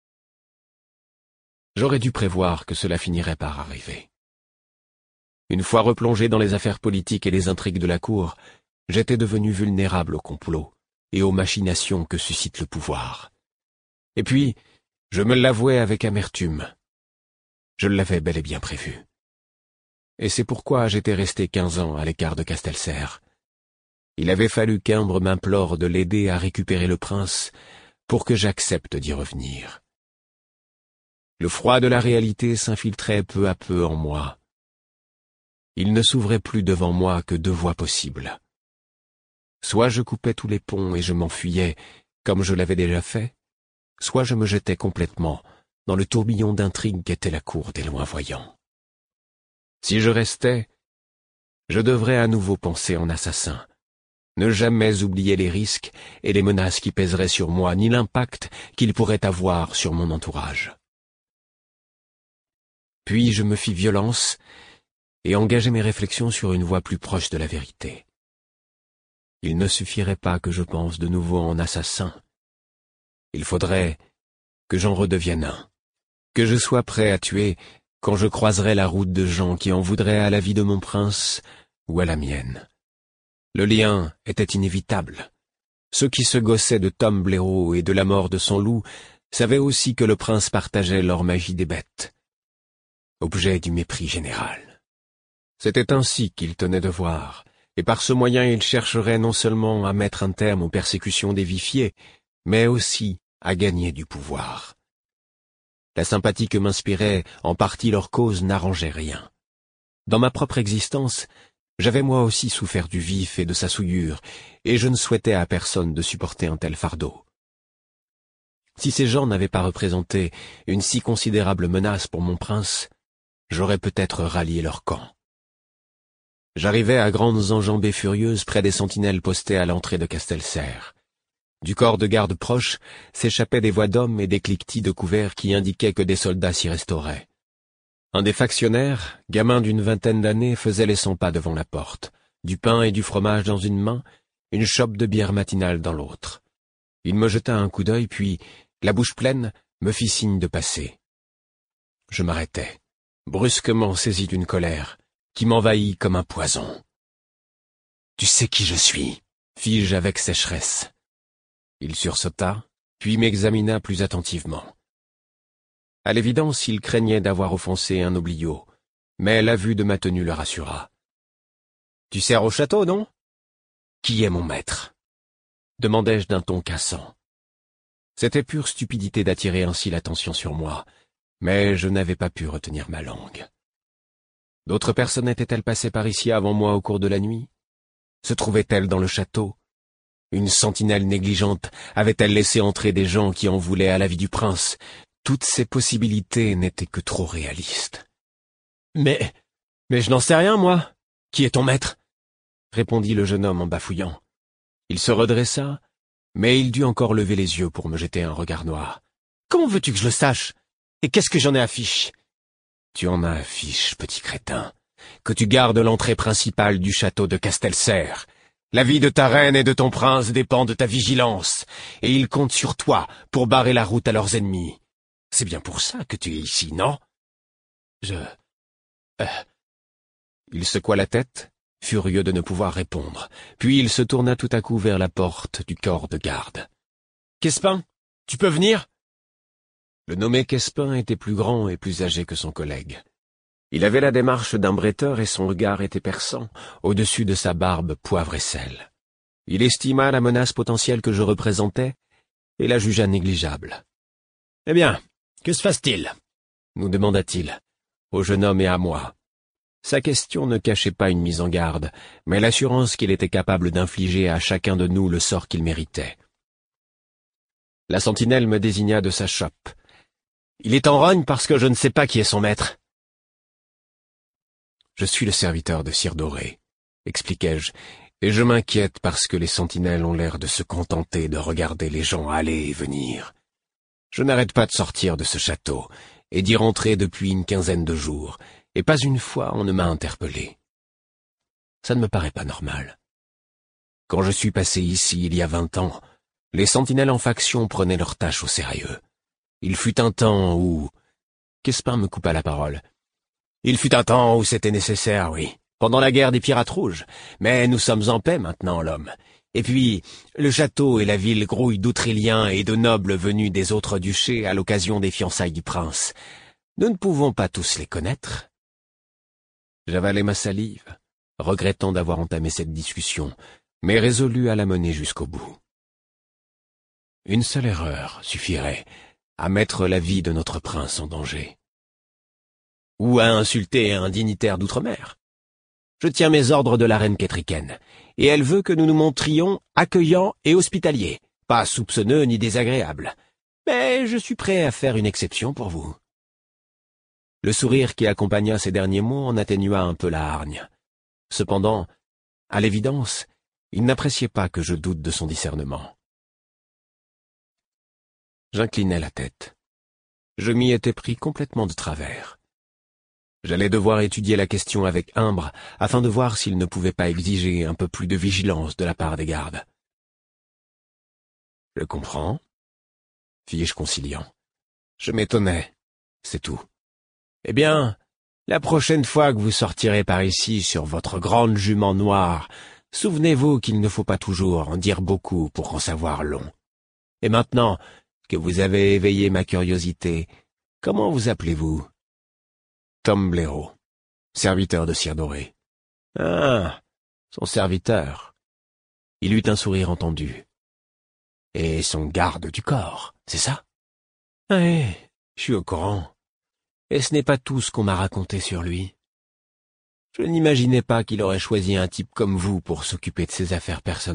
J'aurais dû prévoir que cela finirait par arriver. Une fois replongé dans les affaires politiques et les intrigues de la cour, j'étais devenu vulnérable au complot et aux machinations que suscite le pouvoir. Et puis, je me l'avouais avec amertume. Je l'avais bel et bien prévu. Et c'est pourquoi j'étais resté 15 ans à l'écart de Castelserre. Il avait fallu qu'Imbre m'implore de l'aider à récupérer le prince pour que j'accepte d'y revenir. Le froid de la réalité s'infiltrait peu à peu en moi. Il ne s'ouvrait plus devant moi que deux voies possibles. Soit je coupais tous les ponts et je m'enfuyais, comme je l'avais déjà fait, soit je me jetais complètement dans le tourbillon d'intrigues qu'était la cour des loin-voyants. Si je restais, je devrais à nouveau penser en assassin, ne jamais oublier les risques et les menaces qui pèseraient sur moi, ni l'impact qu'ils pourraient avoir sur mon entourage. Puis je me fis violence et engageai mes réflexions sur une voie plus proche de la vérité. Il ne suffirait pas que je pense de nouveau en assassin. Il faudrait que j'en redevienne un, que je sois prêt à tuer quand je croiserai la route de gens qui en voudraient à la vie de mon prince ou à la mienne. Le lien était inévitable. Ceux qui se gaussaient de Tom Blaireau et de la mort de son loup savaient aussi que le prince partageait leur magie des bêtes. objet du mépris général. C'était ainsi qu'il tenait de voir, et par ce moyen il chercherait non seulement à mettre un terme aux persécutions des Vifiers, mais aussi à gagner du pouvoir. La sympathie que m'inspirait en partie leur cause n'arrangeait rien. Dans ma propre existence, j'avais moi aussi souffert du vif et de sa souillure, et je ne souhaitais à personne de supporter un tel fardeau. Si ces gens n'avaient pas représenté une si considérable menace pour mon prince, j'aurais peut-être rallié leur camp. J'arrivais à grandes enjambées furieuses près des sentinelles postées à l'entrée de Castelserre. Du corps de garde proche s'échappaient des voix d'hommes et des cliquetis de couverts qui indiquaient que des soldats s'y restauraient. Un des factionnaires, gamin d'une vingtaine d'années, faisait les 100 pas devant la porte, du pain et du fromage dans une main, une chope de bière matinale dans l'autre. Il me jeta un coup d'œil, puis, la bouche pleine, me fit signe de passer. Je m'arrêtai, brusquement saisi d'une colère, qui m'envahit comme un poison. « Tu sais qui je suis ?» fis-je avec sécheresse. Il sursauta, puis m'examina plus attentivement. À l'évidence, il craignait d'avoir offensé un oblio, mais la vue de ma tenue le rassura. « Tu sers au château, non ?»« Qui est mon maître ?» demandai-je d'un ton cassant. C'était pure stupidité d'attirer ainsi l'attention sur moi, mais je n'avais pas pu retenir ma langue. D'autres personnes étaient-elles passées par ici avant moi au cours de la nuit? Se trouvaient-elles dans le château? Une sentinelle négligente avait-elle laissé entrer des gens qui en voulaient à la vie du prince? Toutes ces possibilités n'étaient que trop réalistes. « Mais je n'en sais rien, moi. Qui est ton maître ?» répondit le jeune homme en bafouillant. Il se redressa, mais il dut encore lever les yeux pour me jeter un regard noir. « Comment veux-tu que je le sache? Et qu'est-ce que j'en ai à fiche ?»« Tu en as à fiche, petit crétin, que tu gardes l'entrée principale du château de Castelserre. La vie de ta reine et de ton prince dépend de ta vigilance, et ils comptent sur toi pour barrer la route à leurs ennemis. C'est bien pour ça que tu es ici, non ? » Il secoua la tête, furieux de ne pouvoir répondre, puis il se tourna tout à coup vers la porte du corps de garde. « Quespin, tu peux venir ?» Le nommé Quespin était plus grand et plus âgé que son collègue. Il avait la démarche d'un bretteur et son regard était perçant, au-dessus de sa barbe poivre et sel. Il estima la menace potentielle que je représentais et la jugea négligeable. « Eh bien, que se passe-t-il » nous demanda-t-il, au jeune homme et à moi. Sa question ne cachait pas une mise en garde, mais l'assurance qu'il était capable d'infliger à chacun de nous le sort qu'il méritait. La sentinelle me désigna de sa chope. « Il est en rogne parce que je ne sais pas qui est son maître. »« Je suis le serviteur de Cire Dorée, » expliquai-je, « et je m'inquiète parce que les sentinelles ont l'air de se contenter de regarder les gens aller et venir. Je n'arrête pas de sortir de ce château et d'y rentrer depuis une quinzaine de jours, et pas une fois on ne m'a interpellé. Ça ne me paraît pas normal. Quand je suis passé ici il y a 20 ans, les sentinelles en faction prenaient leurs tâches au sérieux. Il fut un temps où... » Quespin me coupa la parole. « Il fut un temps où c'était nécessaire, oui, pendant la guerre des Pirates Rouges, mais nous sommes en paix maintenant, l'homme. Et puis, le château et la ville grouillent d'Outriliens et de nobles venus des autres duchés à l'occasion des fiançailles du prince. Nous ne pouvons pas tous les connaître. » J'avalai ma salive, regrettant d'avoir entamé cette discussion, mais résolu à la mener jusqu'au bout. Une seule erreur suffirait à mettre la vie de notre prince en danger. Ou à insulter un dignitaire d'outre-mer. Je tiens mes ordres de la reine Kétriken, et elle veut que nous nous montrions accueillants et hospitaliers, pas soupçonneux ni désagréables. Mais je suis prêt à faire une exception pour vous. Le sourire qui accompagna ces derniers mots en atténua un peu la hargne. Cependant, à l'évidence, il n'appréciait pas que je doute de son discernement. J'inclinai la tête. Je m'y étais pris complètement de travers. J'allais devoir étudier la question avec Imbre afin de voir s'il ne pouvait pas exiger un peu plus de vigilance de la part des gardes. « Je comprends, » fis-je conciliant. Je m'étonnais, c'est tout. Eh bien, la prochaine fois que vous sortirez par ici sur votre grande jument noire, souvenez-vous qu'il ne faut pas toujours en dire beaucoup pour en savoir long. Et maintenant que vous avez éveillé ma curiosité, comment vous appelez-vous ? Tom Blaireau, serviteur de Cire Dorée. »« Ah, son serviteur. » Il eut un sourire entendu. « Et son garde du corps, c'est ça ?»« Oui, je suis au courant. Et ce n'est pas tout ce qu'on m'a raconté sur lui. Je n'imaginais pas qu'il aurait choisi un type comme vous pour s'occuper de ses affaires personnelles. »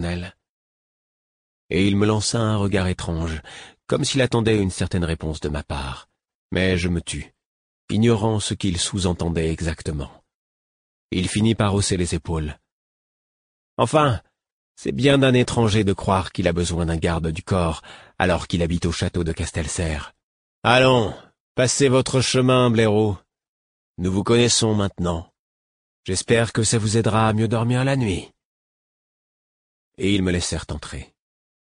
Et il me lança un regard étrange, comme s'il attendait une certaine réponse de ma part. Mais je me tus, ignorant ce qu'il sous-entendait exactement. Il finit par hausser les épaules. « Enfin, c'est bien d'un étranger de croire qu'il a besoin d'un garde du corps, alors qu'il habite au château de Castelserre. Allons, passez votre chemin, Blaireau. Nous vous connaissons maintenant. J'espère que ça vous aidera à mieux dormir la nuit. » Et ils me laissèrent entrer.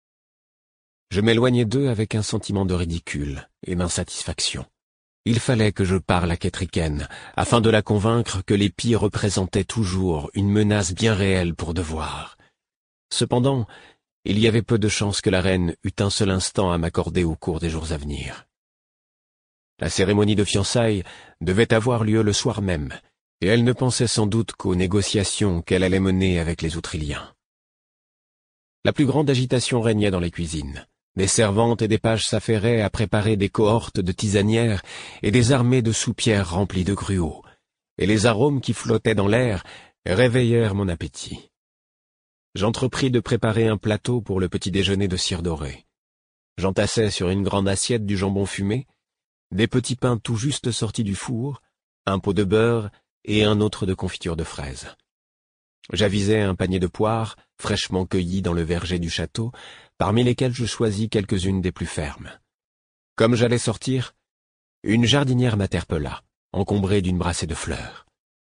Je m'éloignai d'eux avec un sentiment de ridicule et d'insatisfaction. Il fallait que je parle à Ketriken, afin de la convaincre que les pies représentaient toujours une menace bien réelle pour Devoir. Cependant, il y avait peu de chances que la reine eût un seul instant à m'accorder au cours des jours à venir. La cérémonie de fiançailles devait avoir lieu le soir même, et elle ne pensait sans doute qu'aux négociations qu'elle allait mener avec les Outriliens. La plus grande agitation régnait dans les cuisines. Des servantes et des pages s'affairaient à préparer des cohortes de tisanières et des armées de soupières remplies de gruaux, et les arômes qui flottaient dans l'air réveillèrent mon appétit. J'entrepris de préparer un plateau pour le petit déjeuner de Cire Dorée. J'entassai sur une grande assiette du jambon fumé, des petits pains tout juste sortis du four, un pot de beurre et un autre de confiture de fraises. J'avisai un panier de poires, fraîchement cueillies dans le verger du château, parmi lesquelles je choisis quelques-unes des plus fermes. Comme j'allais sortir, une jardinière m'interpella, encombrée d'une brassée de fleurs.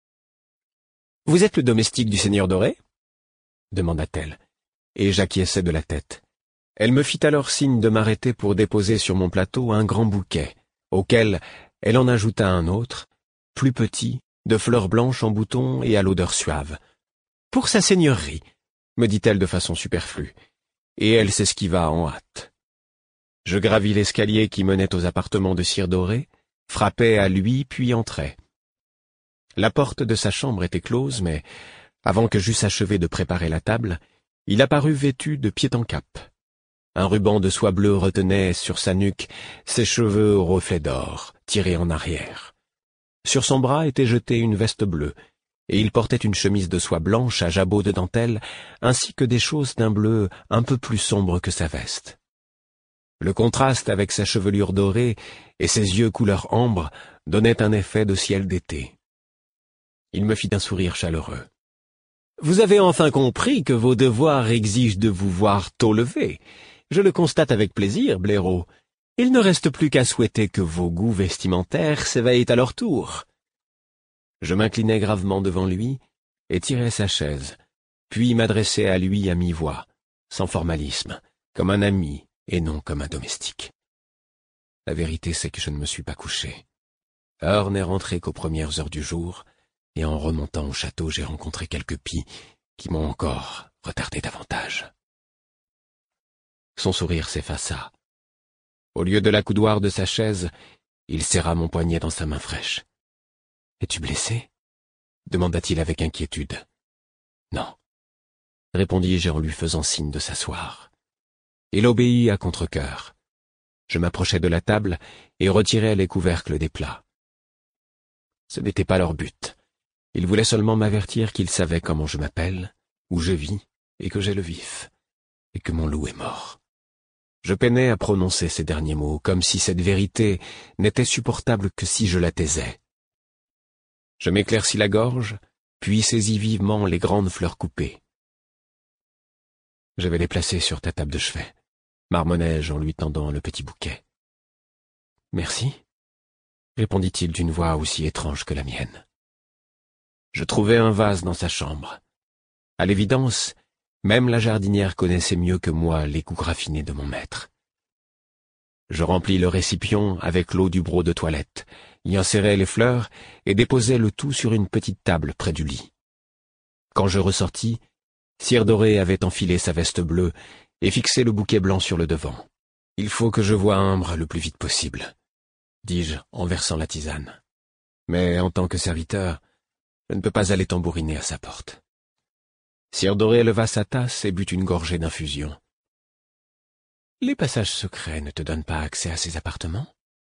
« Vous êtes le domestique du seigneur Doré ?» demanda-t-elle, et j'acquiesçai de la tête. Elle me fit alors signe de m'arrêter pour déposer sur mon plateau un grand bouquet, auquel elle en ajouta un autre, plus petit, de fleurs blanches en bouton et à l'odeur suave. « Pour sa seigneurie » me dit-elle de façon superflue, et elle s'esquiva en hâte. Je gravis l'escalier qui menait aux appartements de Cire Dorée, frappai à lui puis entrai. La porte de sa chambre était close, mais, avant que j'eusse achevé de préparer la table, il apparut vêtu de pied en cap. Un ruban de soie bleue retenait sur sa nuque ses cheveux aux reflets d'or, tirés en arrière. Sur son bras était jetée une veste bleue, et il portait une chemise de soie blanche à jabot de dentelle, ainsi que des chausses d'un bleu un peu plus sombre que sa veste. Le contraste avec sa chevelure dorée et ses yeux couleur ambre donnait un effet de ciel d'été. Il me fit un sourire chaleureux. « Vous avez enfin compris que vos devoirs exigent de vous voir tôt levé. Je le constate avec plaisir, Blaireau. Il ne reste plus qu'à souhaiter que vos goûts vestimentaires s'éveillent à leur tour. » Je m'inclinai gravement devant lui et tirai sa chaise, puis m'adressai à lui à mi-voix, sans formalisme, comme un ami et non comme un domestique. La vérité, c'est que je ne me suis pas couché. Heure n'est rentré qu'aux premières heures du jour, et en remontant au château, j'ai rencontré quelques pies qui m'ont encore retardé davantage. Son sourire s'effaça. Au lieu de l'accoudoir de sa chaise, il serra mon poignet dans sa main fraîche. « Es-tu blessé ?» demanda-t-il avec inquiétude. « Non, » répondis-je en lui faisant signe de s'asseoir. Il obéit à contre-cœur. Je m'approchai de la table et retirai les couvercles des plats. Ce n'était pas leur but. Ils voulaient seulement m'avertir qu'ils savaient comment je m'appelle, où je vis, et que j'ai le vif, et que mon loup est mort. Je peinais à prononcer ces derniers mots, comme si cette vérité n'était supportable que si je la taisais. Je m'éclaircis la gorge, puis saisis vivement les grandes fleurs coupées. « Je vais les placer sur ta table de chevet, » marmonnai-je en lui tendant le petit bouquet. « Merci, » répondit-il d'une voix aussi étrange que la mienne. Je trouvai un vase dans sa chambre. À l'évidence, même la jardinière connaissait mieux que moi les goûts raffinés de mon maître. Je remplis le récipient avec l'eau du broc de toilette, y insérai les fleurs et déposai le tout sur une petite table près du lit. Quand je ressortis, Cire Dorée avait enfilé sa veste bleue et fixé le bouquet blanc sur le devant. « Il faut que je voie Imbre le plus vite possible, » dis-je en versant la tisane. mais en tant que serviteur, je ne peux pas aller tambouriner à sa porte. Sire Doré leva sa tasse et but une gorgée d'infusion. Les passages secrets ne te donnent pas accès à ses appartements?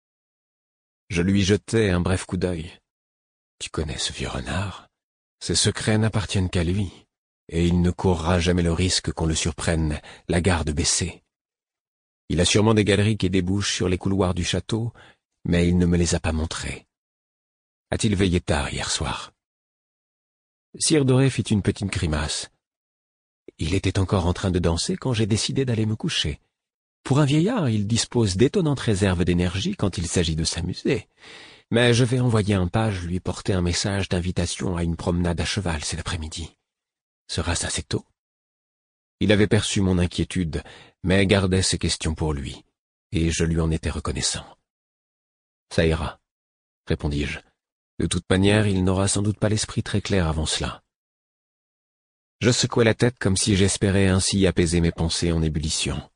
Je lui jetai un bref coup d'œil. Tu connais ce vieux renard. Ses secrets n'appartiennent qu'à lui, et il ne courra jamais le risque qu'on le surprenne, la garde baissée. Il a sûrement des galeries qui débouchent sur les couloirs du château, mais il ne me les a pas montrées. A-t-il veillé tard hier soir? Sire Doré fit une petite grimace. Il était encore en train de danser quand j'ai décidé d'aller me coucher. Pour un vieillard, il dispose d'étonnantes réserves d'énergie quand il s'agit de s'amuser. Mais je vais envoyer un page lui porter un message d'invitation à une promenade à cheval cet après-midi. Sera-ce assez tôt? Il avait perçu mon inquiétude, mais gardait ses questions pour lui, et je lui en étais reconnaissant. Ça ira, répondis-je. De toute manière, il n'aura sans doute pas l'esprit très clair avant cela. Je secouai la tête comme si j'espérais ainsi apaiser mes pensées en ébullition.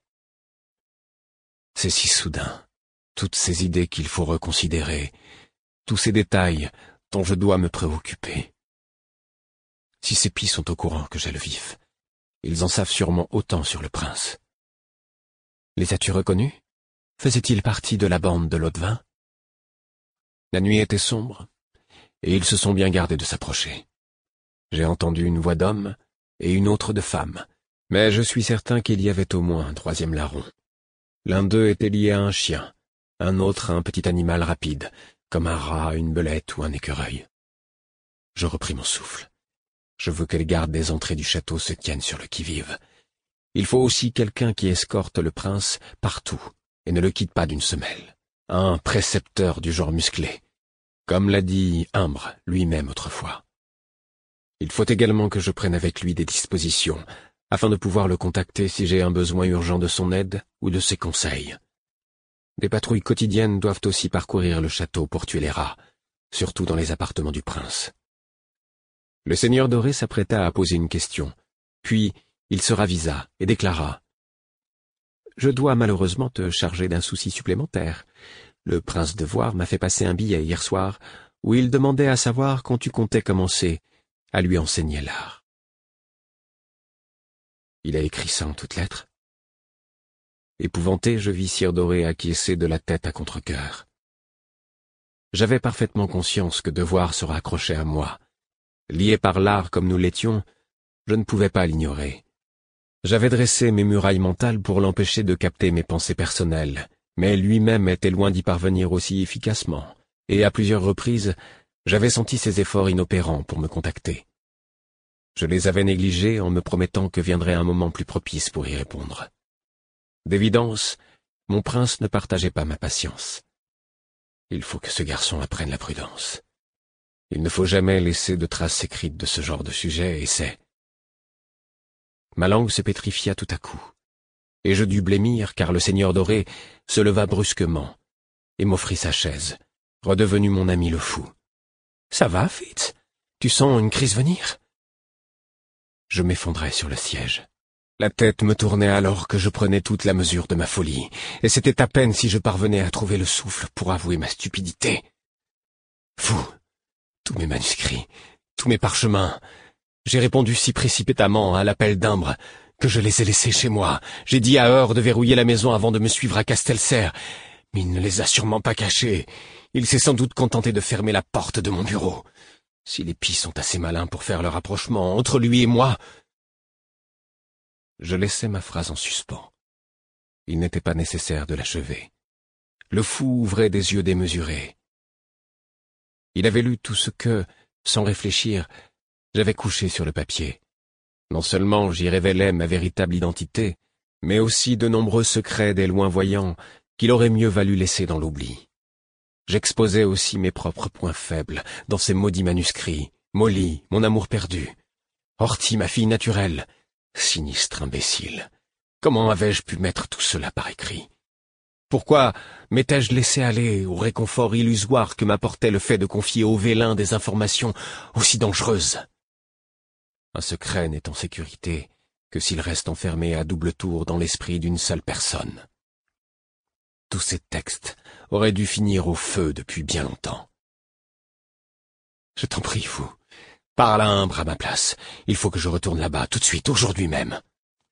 C'est si soudain, toutes ces idées qu'il faut reconsidérer, tous ces détails dont je dois me préoccuper. Si ces pis sont au courant que j'ai le vif, ils en savent sûrement autant sur le prince. Les as-tu reconnus? Faisaient-ils partie de la bande de Lotevin? La nuit était sombre, et ils se sont bien gardés de s'approcher. J'ai entendu une voix d'homme et une autre de femme, mais je suis certain qu'il y avait au moins un troisième larron. L'un d'eux était lié à un chien, un autre à un petit animal rapide, comme un rat, une belette ou un écureuil. Je repris mon souffle. Je veux que les gardes des entrées du château se tiennent sur le qui-vive. Il faut aussi quelqu'un qui escorte le prince partout et ne le quitte pas d'une semelle. Un précepteur du genre musclé, comme l'a dit Imbre lui-même autrefois. Il faut également que je prenne avec lui des dispositions, afin de pouvoir le contacter si j'ai un besoin urgent de son aide ou de ses conseils. Des patrouilles quotidiennes doivent aussi parcourir le château pour tuer les rats, surtout dans les appartements du prince. Le seigneur Doré s'apprêta à poser une question, puis il se ravisa et déclara « Je dois malheureusement te charger d'un souci supplémentaire. Le prince de Voir m'a fait passer un billet hier soir où il demandait à savoir quand tu comptais commencer à lui enseigner l'art. » Il a écrit ça en toutes lettres. Épouvanté, je vis Sire Doré acquiescer de la tête à contre-cœur. J'avais parfaitement conscience que devoir se raccrochait à moi. Liés par l'art comme nous l'étions, je ne pouvais pas l'ignorer. J'avais dressé mes murailles mentales pour l'empêcher de capter mes pensées personnelles, mais lui-même était loin d'y parvenir aussi efficacement, et à plusieurs reprises, j'avais senti ses efforts inopérants pour me contacter. Je les avais négligés en me promettant que viendrait un moment plus propice pour y répondre. D'évidence, mon prince ne partageait pas ma patience. Il faut que ce garçon apprenne la prudence. Il ne faut jamais laisser de traces écrites de ce genre de sujet, et c'est... Ma langue se pétrifia tout à coup, et je dus blêmir car le seigneur Doré se leva brusquement et m'offrit sa chaise, redevenu mon ami le fou. « Ça va, Fitz? Tu sens une crise venir ?» Je m'effondrais sur le siège. La tête me tournait alors que je prenais toute la mesure de ma folie, et c'était à peine si je parvenais à trouver le souffle pour avouer ma stupidité. Fou! Tous mes manuscrits, tous mes parchemins. J'ai répondu si précipitamment à l'appel d'Imbre que je les ai laissés chez moi. J'ai dit à Heure de verrouiller la maison avant de me suivre à Castelserre, mais il ne les a sûrement pas cachés. Il s'est sans doute contenté de fermer la porte de mon bureau. Si les pis sont assez malins pour faire le rapprochement entre lui et moi... Je laissai ma phrase en suspens. Il n'était pas nécessaire de l'achever. Le fou ouvrait des yeux démesurés. Il avait lu tout ce que, sans réfléchir, j'avais couché sur le papier. Non seulement j'y révélais ma véritable identité, mais aussi de nombreux secrets des loin-voyants qu'il aurait mieux valu laisser dans l'oubli. J'exposais aussi mes propres points faibles dans ces maudits manuscrits, Molly, mon amour perdu, Horty, ma fille naturelle. Sinistre imbécile. Comment avais-je pu mettre tout cela par écrit? Pourquoi m'étais-je laissé aller au réconfort illusoire que m'apportait le fait de confier au vélin des informations aussi dangereuses? Un secret n'est en sécurité que s'il reste enfermé à double tour dans l'esprit d'une seule personne. Tous ces textes auraient dû finir au feu depuis bien longtemps. Je t'en prie, fou. Parle à Imbre à ma place. Il faut que je retourne là-bas, tout de suite, aujourd'hui même. »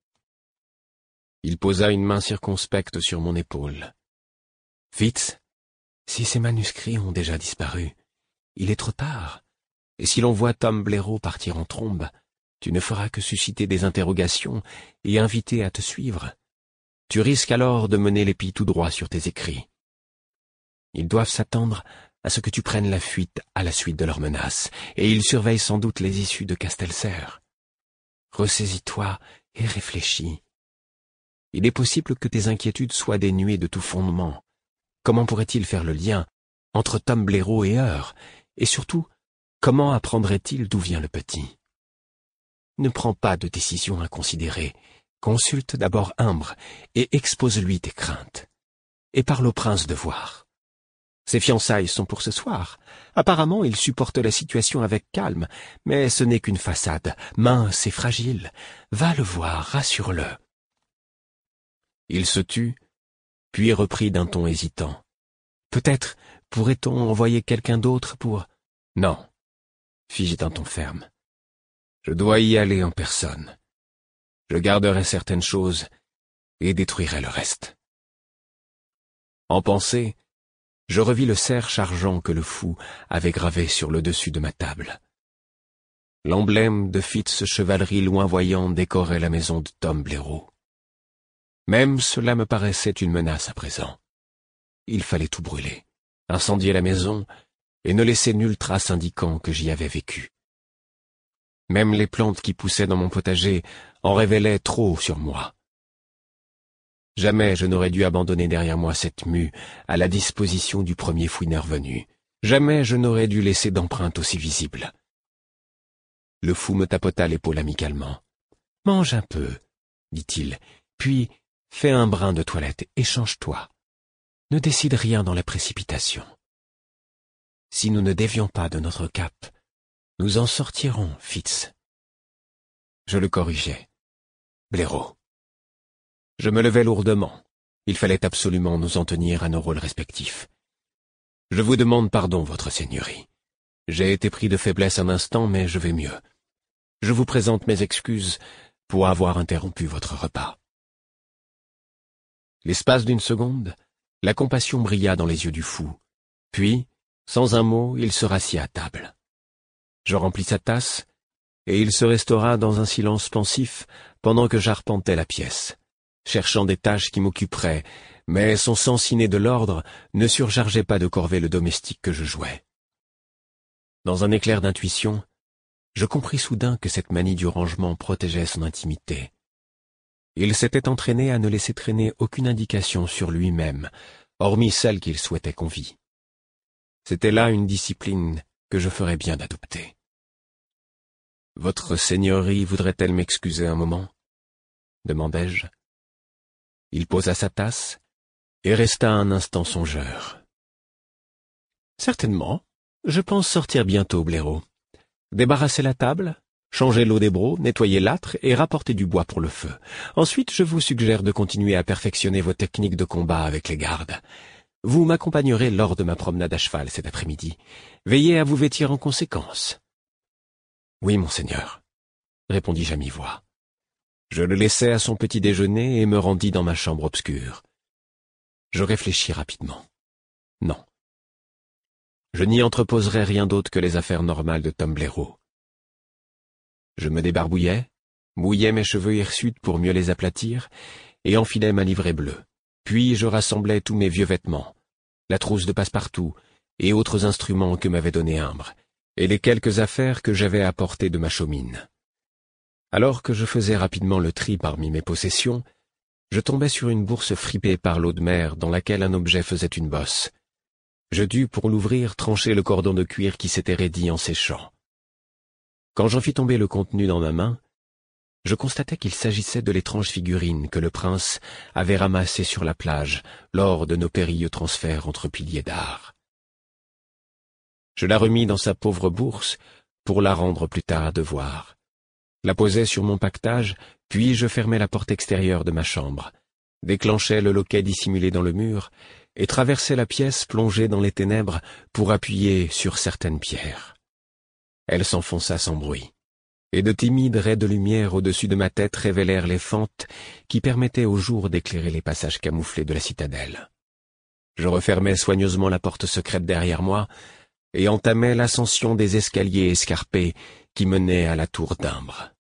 Il posa une main circonspecte sur mon épaule. « Fitz, si ces manuscrits ont déjà disparu, il est trop tard. Et si l'on voit Tom Blaireau partir en trombe, tu ne feras que susciter des interrogations et inviter à te suivre. Tu risques alors de mener l'épée tout droit sur tes écrits. Ils doivent s'attendre à ce que tu prennes la fuite à la suite de leurs menaces, et ils surveillent sans doute les issues de Castelserre. Ressaisis-toi et réfléchis. Il est possible que tes inquiétudes soient dénuées de tout fondement. Comment pourrait-il faire le lien entre Tom Blaireau et Eure, et surtout, comment apprendrait-il d'où vient le petit? Ne prends pas de décision inconsidérée. Consulte d'abord Imbre et expose-lui tes craintes. Et parle au prince de voir. Ses fiançailles sont pour ce soir. Apparemment, il supporte la situation avec calme, mais ce n'est qu'une façade, mince et fragile. Va le voir, rassure-le. Il se tut, puis reprit d'un ton hésitant. Peut-être pourrait-on envoyer quelqu'un d'autre pour... Non, fis-je d'un ton ferme. Je dois y aller en personne. Je garderai certaines choses et détruirai le reste. En pensée, je revis le cerf chargeant que le fou avait gravé sur le dessus de ma table. L'emblème de Fitz chevalerie loin-voyant décorait la maison de Tom Blaireau. Même cela me paraissait une menace à présent. Il fallait tout brûler, incendier la maison et ne laisser nulle trace indiquant que j'y avais vécu. Même les plantes qui poussaient dans mon potager en révélaient trop sur moi. Jamais je n'aurais dû abandonner derrière moi cette mue à la disposition du premier fouineur venu. Jamais je n'aurais dû laisser d'empreinte aussi visible. Le fou me tapota l'épaule amicalement. « Mange un peu, dit-il, puis fais un brin de toilette et change-toi. Ne décide rien dans la précipitation. Si nous ne dévions pas de notre cap, nous en sortirons, Fitz. » Je le corrigeai. Blaireau. Je me levai lourdement. Il fallait absolument nous en tenir à nos rôles respectifs. Je vous demande pardon, votre seigneurie. J'ai été pris de faiblesse un instant, mais je vais mieux. Je vous présente mes excuses pour avoir interrompu votre repas. L'espace d'une seconde, la compassion brilla dans les yeux du fou. Puis, sans un mot, il se rassit à table. Je remplis sa tasse, et il se restaura dans un silence pensif pendant que j'arpentais la pièce, cherchant des tâches qui m'occuperaient, mais son sens inné de l'ordre ne surchargeait pas de corvée le domestique que je jouais. Dans un éclair d'intuition, je compris soudain que cette manie du rangement protégeait son intimité. Il s'était entraîné à ne laisser traîner aucune indication sur lui-même, hormis celle qu'il souhaitait qu'on vît. C'était là une discipline que je ferais bien d'adopter. « Votre seigneurie voudrait-elle m'excuser un moment ?» demandai-je. Il posa sa tasse et resta un instant songeur. « Certainement. Je pense sortir bientôt, Blaireau. Débarrasser la table, changer l'eau des brocs, nettoyer l'âtre et rapporter du bois pour le feu. Ensuite, je vous suggère de continuer à perfectionner vos techniques de combat avec les gardes. Vous m'accompagnerez lors de ma promenade à cheval cet après-midi. Veillez à vous vêtir en conséquence. » « Oui, monseigneur, » répondis-je à mi-voix. Je le laissai à son petit déjeuner et me rendis dans ma chambre obscure. Je réfléchis rapidement. Non. Je n'y entreposerai rien d'autre que les affaires normales de Tom Blaireau. Je me débarbouillai, mouillai mes cheveux hirsutes pour mieux les aplatir, et enfilai ma livrée bleue. Puis je rassemblai tous mes vieux vêtements, la trousse de passe-partout et autres instruments que m'avait donné Imbre, et les quelques affaires que j'avais apportées de ma chaumine. Alors que je faisais rapidement le tri parmi mes possessions, je tombai sur une bourse fripée par l'eau de mer dans laquelle un objet faisait une bosse. Je dus, pour l'ouvrir, trancher le cordon de cuir qui s'était raidi en séchant. Quand j'en fis tomber le contenu dans ma main, je constatai qu'il s'agissait de l'étrange figurine que le prince avait ramassée sur la plage lors de nos périlleux transferts entre piliers d'art. Je la remis dans sa pauvre bourse pour la rendre plus tard à devoir. La posai sur mon paquetage, puis je fermai la porte extérieure de ma chambre, déclenchai le loquet dissimulé dans le mur et traversai la pièce plongée dans les ténèbres pour appuyer sur certaines pierres. Elle s'enfonça sans bruit, et de timides raies de lumière au-dessus de ma tête révélèrent les fentes qui permettaient au jour d'éclairer les passages camouflés de la citadelle. Je refermai soigneusement la porte secrète derrière moi et entamai l'ascension des escaliers escarpés qui menaient à la tour d'Imbre.